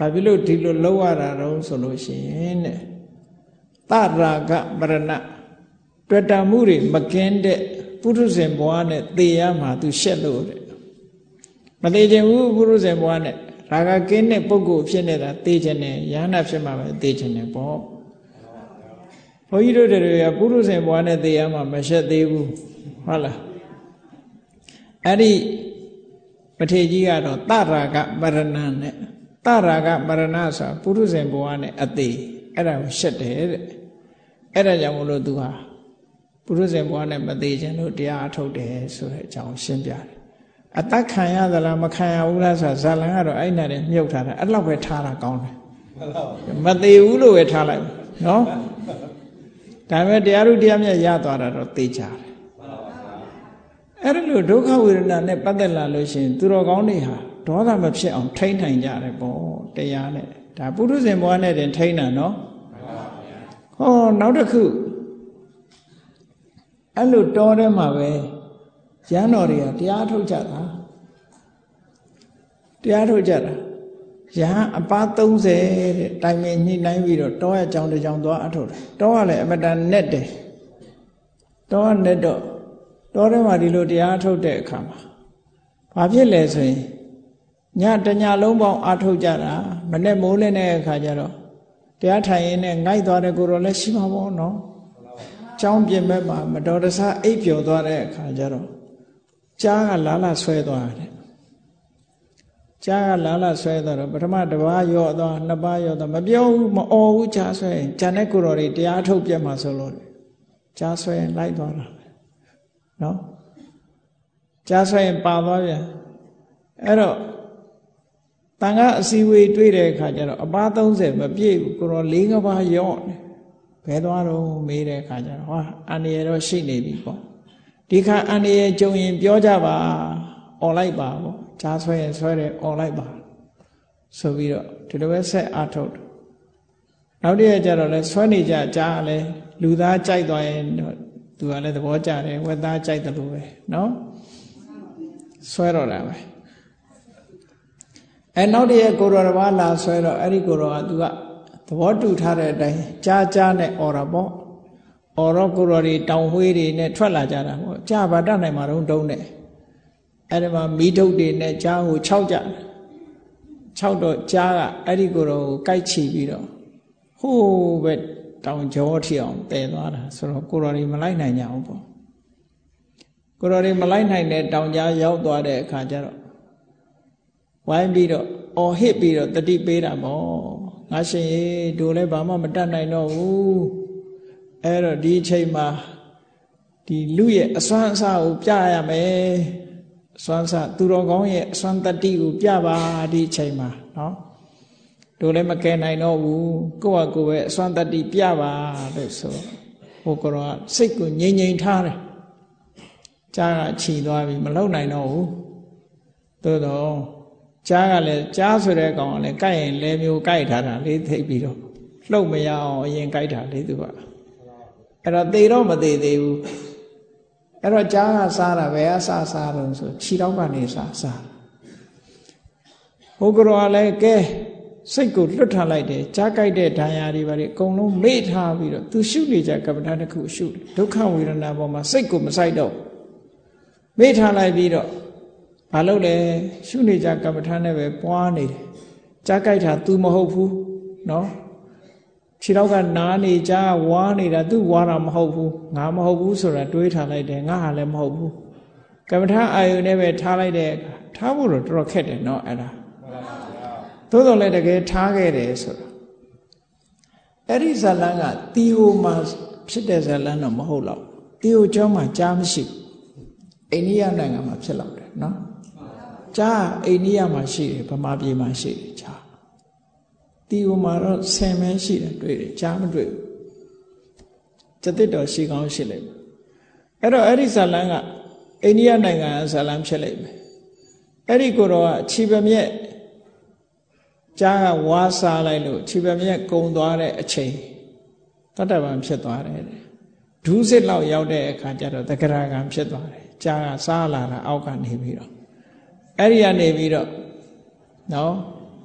ဘာဖြစ်လို့ဒီလိုလောက်ရတာတော့ဆိုလို့ရှိရင်တဲ့တရာဂပရဏတွေ့တာမှုတွေမကင်းတဲ့ပုထုဇဉ်ဘဝနဲ့သေရမှာသူရှက်လို့တဲ့မသေးခြင်းဘူးပုထုဇဉ်ဘဝနဲ့ရာဂကင်းတဲ့ပုဂ္ဂိုလ်ဖြစ်နေတာသေခြင်းနဲ့ယန္နာဖြစ်မှာပဲသေခြင်းနဲ့ပေါ့ဘုန်းကြီးတို့တွေကပုထုဇဉ်ဘဝနဲ့သေရမှာမရှက်သေးဘူးဟုတ်လားအဲ့ဒီပထေကြီးကတော့တရာဂပရဏနဲ့တရာဂပရဏဆိုတာပုထုဇဉ်ဘဝနဲ့အသေးအဲ့ဒါကိုရှက်တယ်တဲ့အဲ့ဒါကြောင့်မလို့သူဟာပုရုဇဉ်ဘဝနဲ့မသေးခြင်းလို့တရားအထုတ်တယ်ဆိုတဲ့အကြောင်းရှင်းပြတယ်အတတ်ခံရသလားမခံရဘူးလားဆိုတာဇာလံကတော့အဲ့နဲ့မြုပ်ထားတာအဲ့လောက်ပဲထားတာကောင်းတယ်မသေးဘူးလို့ပဲထားလိုက်နော်ဒါပေမဲ့တရားဥတရားမြတ်ရသွားတာတော့သိကြတယ်အဲ့ဒါလို့ဒုက္ခဝေဒနာနဲ့ပတ်သက်လာလို့ရှိရင်သူတော်ကောင်းတွေဟာဒေါသမဖြစ်အောင်ထိန်းနိုင်ကြတယ်ပေါ့တရားနဲ့ဒါပုရုဇဉ်ဘဝနဲ့တင်ထိန်းတာနော်ဟောနောက်တစ်ခုအဲ့လိုတောထဲမှာပဲရဟန်းတော်တွေကတရားထုတ်ကြတာတရားထုတ်ကြတာရဟန်းအပါ30တဲ့တိုင်ပင်ညှိနှိုင်းပြီးတော့တောရဲ့ကြောင်တစ်ကြောင်သွားအထုတ်တယ်တောကလည်းအမတန်နဲ့တယ်တောကနဲ့တော့တောထဲမှာဒီလိုတရားထုတ်တဲ့အခါမှာဘာဖြစ်လဲဆိုရင်ညတညလုံးပေါင်းအထုတ်ကြတာမနဲ့မိုးလင်းတဲ့အခါကျတော့တရားထိုင်ရင်းနဲ့ငိုက်သွားတဲ့ကိုယ်တော်လည်းရှိမှာပေါ့နော်ကျောင်းပြင်မဲ့မှာမတော်တဆအိပ်ပျော်သွားတဲ့အခါကျတော့ကြားကလာလာဆွဲသွားတယ်ကြားကလာလာဆွဲသွားတော့ပထမတစ်ပါးရော့သွားနှစ်ပါးရော့သွားမပြောဘူးမအော်ဘူးကြားဆွဲရင်ဂျန်တဲ့ကိုယ်တော်တွေတရားထုတ်ပြတ်မှာဆိုလို့ကြားဆွဲရင်လိုက်သွားတာနော်ကြားဆွဲရင်ပါသွားပြန်အဲ့တော့တန်ခါအစည်းအဝေးတွေ့တဲ့အခါကျတော့အပါ30မပြည့်ဘူးကိုယ်တော်၄ပါးရော့တယ်ဘယ်သွားတော့မေးတဲ့အခါကျတော့ဟာအန္တရာယ်တော့ရှိနေပြီပေါ့ဒီခါအန္တရာယ်ကြုံရင်ပြောကြပါអော်လိုက်ပါပေါ့ကြားဆွဲရင်ဆွဲတယ်អော်လိုက်ပါဆိုပြီးတော့ဒီလိုပဲဆက်အားထုတ်တယ်နောက်တည့်ရကျတော့လဲဆွဲနေကြကြားလဲလူသားကြိုက်သွားရင်သူကလည်းသဘောကျတယ်ဝက်သားကြိုက်တယ်လို့ပဲနော်ဆွဲတော့တာပဲနောက်တည့်ရကိုတော်တစ်ပါးလာဆွဲတော့အဲ့ဒီကိုတော်ကသူကသဘောတူထားတဲ့အတိုင်းကြားနဲ့អော်တာပေါ့អော်တော့ကိုတော်တွေတောင်ဝှေးတွေနဲ့ထွက်လာကြတာပေါ့ကြားဘာတတ်နိုင်မှာတုံးနဲ့အဲ့ဒီမှာမိထုတ်တွေနဲ့ကြားကို6ကြ6တော့ကြားကအဲ့ဒီကိုတော်ကိုကိုက်ချီပြီးတော့ဟိုးပဲတောင်ကြောထီအောင်တည်သွားတာဆိုတော့ကိုတော်တွေမလိုက်နိုင်ကြဘူးပေါ့ကိုတော်တွေမလိုက်နိုင်တဲ့တောင်ကြားရောက်သွားတဲ့အခါကျတော့ဝိုင်းပြီးတော့အော်ဟစ်ပြီးတော့တတိပေးတာပေါ့ငါရှင်ရေတို့လည်းဘာမှမတတ်နိုင်တော့ဘူးအဲ့တော့ဒီအချိန်မှာဒီလူရဲ့အစွမ်းအစကိုပြရမယ်အစွမ်းအစသူတော်ကောင်းရဲ့အစွမ်းတတ္တိကိုပြပါဒီအချိန်မှာနော်တို့လည်းမကယ်နိုင်တော့ဘူးကိုယ့်ဟာကိုယ်ပဲအစွမ်းတတ္တိပြပါလို့ဆိုဟိုကတော့စိတ်ကိုငြိမ်ငြိမ်ထားတယ်ကြားကခြီသွားပြီမလုံနိုင်တော့ဘူးသို့တော့ကြားကလည်းကြားဆိုတဲ့ကောင်ကလည်းကြိုက်ရင်လဲမျိုးကြိုက်ထားတာလေးသိပြီးတော့လှုပ်မရအောင်အရင်ကြိုက်တာလေးသူကအဲ့တော့သေတော့မသေးသေးဘူးအဲ့တော့ကြားကစားတာဘယ်ကစားတော့ဆိုခြေတော့ကနေစားဟိုကတော့လည်းကဲစိတ်ကိုလွတ်ထားလိုက်တယ်ကြားကြိုက်တဲ့ဒဏ်ရာတွေပါလေအကုန်လုံးမေ့ထားပြီးတော့သူရှုနေကြကပ္ပဋ္ဌာန်းတစ်ခုရှုတယ်ဒုက္ခဝေဒနာပေါ်မှာစိတ်ကိုမစိုက်တော့မေ့ထားလိုက်ပြီးတော့ဘာလို့လဲရှုနေကြကမ္မထာနဲ့ပဲပွားနေတယ်ကြားကြိုက်တာ तू မဟုတ်ဘူးနော်ခြေတော့ကနားနေကြဝါးနေတာ तू ဝါတာမဟုတ်ဘူးငါမဟုတ်ဘူးဆိုတာတွေးထားလိုက်တယ်ငါဟာလည်းမဟုတ်ဘူးကမ္မထာအာယုန်နဲ့ပဲထားလိုက်တဲ့ထားဖို့တော့တော်တော်ခက်တယ်နော်အဲ့ဒါသို့တော်လည်းတကယ်ထားခဲ့တယ်ဆိုတော့အဲ့ဒီဇလန်းကတီဟိုမှာဖြစ်တဲ့ဇလန်းတော့မဟုတ်တော့တီဟိုကျောင်းမှာကြားမရှိဘူးအိန္ဒိယနိုင်ငံမှာဖြစ်လောက်တယ်နော်ကြားအိန္ဒိယမှာရှိတယ်ဗမာပြည်မှာရှိတယ်ကြားတီဟိုမှာတော့10ပဲရှိတယ်တွေ့တယ်ကြားမတွေ့ဘူးကျသစ်တော်ရှိကောင်းရှိလိမ့်မယ်အဲ့တော့အဲ့ဒီဇလန်းကအိန္ဒိယနိုင်ငံဇလန်းဖြစ်လိမ့်မယ်အဲ့ဒီကိုတော့ခြေပမြက်ကြားကဝါစားလိုက်လို့ခြေပမြက်ကုံသွားတဲ့အချိန်တတ္တဗံဖြစ်သွားတယ်ဒုစစ်လောက်ရောက်တဲ့အခါကျတော့တဂရကံဖြစ်သွားတယ်ကြားကစားလာတာအောက်ကနေပြီးတော့အဲ့ဒီကနေပြီးတော့နော်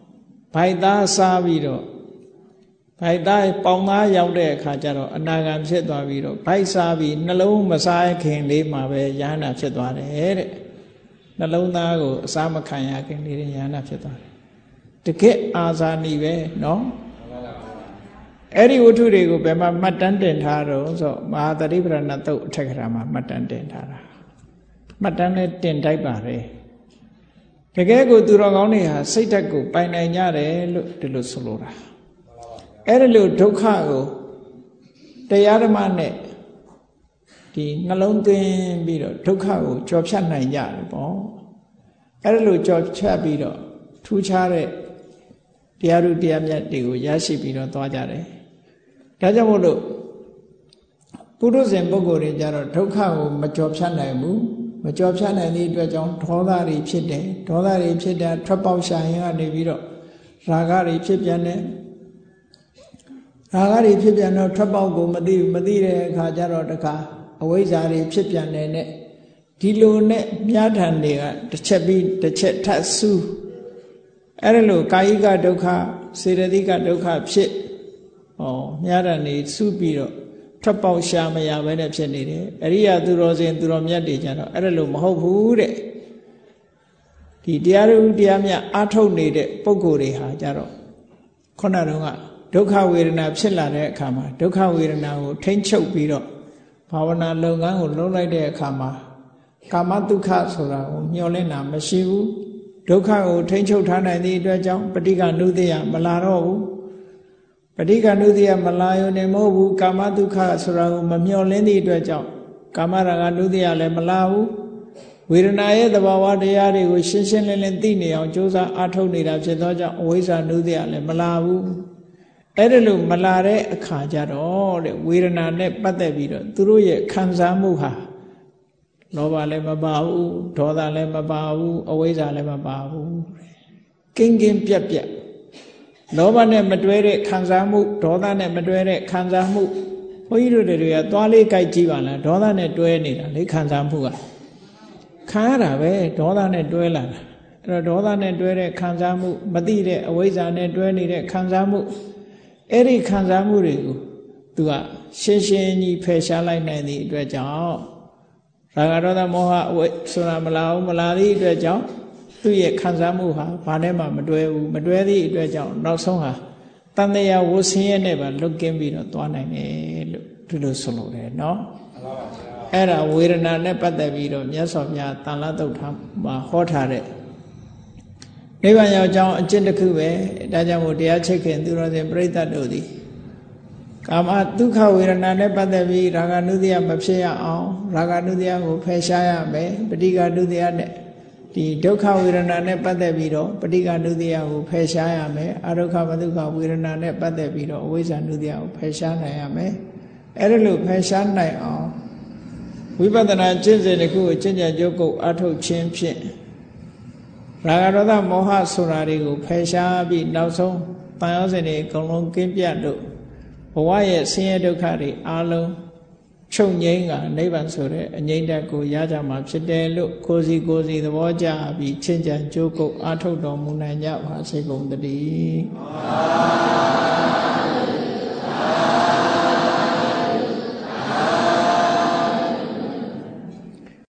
ဘိုက်သားစားပြီးတော့ဘိုက်သားပေါင်သားရောက်တဲ့အခါကျတော့အနာဂံဖြစ်သွားပြီးတော့ဘိုက်စားပြီးနှလုံးမစားခင်လေးမှာပဲယဟန္တာဖြစ်သွားတယ်တဲ့နှလုံးသားကိုအစားမခံရခင်လေးယဟန္တာဖြစ်သွားတယ်တကယ့်အာဇာနည်ပဲနော်အဲ့ဒီဝတ္ထုတွေကိုဘယ်မှာမှတ်တမ်းတင်ထားတော့ဆိုမဟာသတိပ္ပဏသုတ်အထက်ကရာမှာမှတ်တမ်းတင်ထားတာမှတ်တမ်းနဲ့တင်တိုက်ပါတယ်တကယ်ကိုသူတော်ကောင်းတွေဟာစိတ်ဓာတ်ကိုပိုင်နိုင်ကြတယ်လို့ဒီလိုဆိုလိုတာအဲ့ဒီလိုဒုက္ခကိုတရားဓမ္မနဲ့ဒီနှလုံးသွင်းပြီးတော့ဒုက္ခကိုကြော်ဖြတ်နိုင်ကြတယ်ပေါ့အဲ့ဒီလိုကြော်ဖြတ်ပြီးတော့ထူးခြားတဲ့တရားဓုတရားမြတ်တွေကိုရရှိပြီးတော့သွားကြတယ်ဒါကြောင့်မို့လို့ပုရုဇဉ်ပုဂ္ဂိုလ်တွေကြတော့ဒုက္ခကိုမကြော်ဖြတ်နိုင်ဘူးမကြော်ဖြတ်နိုင်တဲ့အတွက်ကြောင့်ဒေါသတွေဖြစ်တယ်ဒေါသတွေဖြစ်တဲ့ထွက်ပေါက်ရှာရင်ကနေပြီးတော့ရာဂတွေဖြစ်ပြန်တယ်ရာဂတွေဖြစ်ပြန်တော့ထွက်ပေါက်ကိုမသိဘူးမသိတဲ့အခါကျတော့တခါအဝိဇ္ဇာတွေဖြစ်ပြန်တယ်နဲ့ဒီလိုနဲ့မြားထန်တွေကတစ်ချက်ပြီးတစ်ချက်ထပ်ဆူးအဲ့ဒါလို့ကာယိကဒုက္ခစေတသိကဒုက္ခဖြစ်မြားထန်တွေဆူးပြီးတော့ထွက်ပေါက်ရှာမရဘဲနဲ့ဖြစ်နေတယ်အရိယာသူတော်စင်သူတော်မြတ်တွေကြတော့အဲ့ဒါလို့မဟုတ်ဘူးတဲ့ဒီတရားဥတရားမြတ်အားထုတ်နေတဲ့ပုဂ္ဂိုလ်တွေဟာကြတော့ခုနတုန်းကဒုက္ခဝေဒနာဖြစ်လာတဲ့အခါမှာဒုက္ခဝေဒနာကိုထိမ့်ချုပ်ပြီးတော့ဘာဝနာလုပ်ငန်းကိုလုပ်လိုက်တဲ့အခါမှာကာမဒုက္ခဆိုတာကိုမျှော်လင့်တာမရှိဘူးဒုက္ခကိုထိမ့်ချုပ်ထားနိုင်သည့်အတွက်ကြောင့်ပဋိက္ခဏုတ္တိယမလာတော့ဘူးပဋိက္ခဏုတ္တိယမလာရုံနဲ့မဟုတ်ဘူးကာမဒုက္ခဆိုတာကိုမမျှော်လင့်သည့်အတွက်ကြောင့်ကာမရာဂနုတ္တိယလည်းမလာဘူးဝေဒနာရဲ့သဘာဝတရားတွေကိုရှင်းရှင်းလင်းလင်းသိနေအောင်ကြိုးစားအားထုတ်နေတာဖြစ်သောကြောင့်အဝိဇ္ဇာနုတ္တိယလည်းမလာဘူးအဲ့ဒါလို့မလာတဲ့အခါကျတော့တဲ့ဝေဒနာနဲ့ပတ်သက်ပြီးတော့သူတို့ရဲ့ခံစားမှုဟာလောဘလည်းမပါဘူးဒေါသလည်းမပါဘူးအဝိဇ္ဇာလည်းမပါဘူးကင်းကင်းပြတ်ပြတ်လောဘနဲ့မတွဲတဲ့ခံစားမှုဒေါသနဲ့မတွဲတဲ့ခံစားမှုဘုန်းကြီးတို့တွေကသွားလေးကြိုက်ကြည့်ပါလားဒေါသနဲ့တွဲနေတာလေခံစားမှုကခံရတာပဲဒေါသနဲ့တွဲလာတာအဲ့တော့ဒေါသနဲ့တွဲတဲ့ခံစားမှုမသိတဲ့အဝိဇ္ဇာနဲ့တွဲနေတဲ့ခံစားမှုအဲ့ဒီခံစားမှုတွေကိုသူကရှင်းရှင်းကြီးဖယ်ရှားလိုက်နိုင်သည့်အတွက်ကြောင့်ရာဂဒေါသမောဟအဝိဆိုတာမလာဘူးမလာသည့်အတွက်ကြောင့်သူ့ရဲ့ခံစားမှုဟာဘာနဲ့မှမတွဲဘူးမတွဲသည့်အတွက်ကြောင့်နောက်ဆုံးဟာတန်တရားဝဆင်းရဲနဲ့ပါလွတ်ကင်းပြီးတော့သွားနိုင်တယ်လို့ဒီလိုဆိုလိုတယ်နော်အဲ့ဒါဝေဒနာနဲ့ပတ်သက်ပြီးတော့မြတ်စွာဘုရားတန်လသုတ်ထားမှာဟောထားတဲ့နိဗ္ဗာန်ရောက်ကြောင်းအကျင့်တစ်ခုပဲဒါကြောင့်မို့တရားချစ်ခင်သူတော်စင်ပြိဿတ်တို့သည်ကာမဒုက္ခဝေဒနာနဲ့ပတ်သက်ပြီးရာဂနုတ္တိယမဖြစ်ရအောင်ရာဂနုတ္တိယကိုဖယ်ရှားရမယ်ပဋိက္ခနုတ္တိယနဲ့ဒီဒုက္ခဝေဒနာနဲ့ပတ်သက်ပြီးတော့ပဋိက္ခနုတ္တိယကိုဖယ်ရှားရမယ်အဒုက္ခမဒုက္ခဝေဒနာနဲ့ပတ်သက်ပြီးတော့အဝိဇ္ဇာနုတ္တိယကိုဖယ်ရှားနိုင်ရမယ်အဲ့ဒါလို့ဖယ်ရှားနိုင်အောင်ဝိပဿနာကျင့်စဉ်တစ်ခုကိုကျင့်ကြံကြိုးကုပ်အထုတ်ခြင်းဖြင့်ရာဂဒေါသမောဟဆိုတာတွေကိုဖယ်ရှားပြီးနောက်ဆုံးတန်ရောစဉ်တွေအကုန်လုံးကင်းပြတ်လို့ဘဝရဲ့ဆင်းရဲဒုက္ခတွေအလုံးချုပ်ငြိမ်းကနိဗ္ဗာန်ဆိုတဲ့အငြိမ့်တက်ကိုရကြမှာဖြစ်တယ်လို့ကိုယ်စီသဘောကျပြီးချင့်ကြံကြိုးကုပ်အထုတ်တော်မူနိုင်ကြပါစေကုန်သတည်း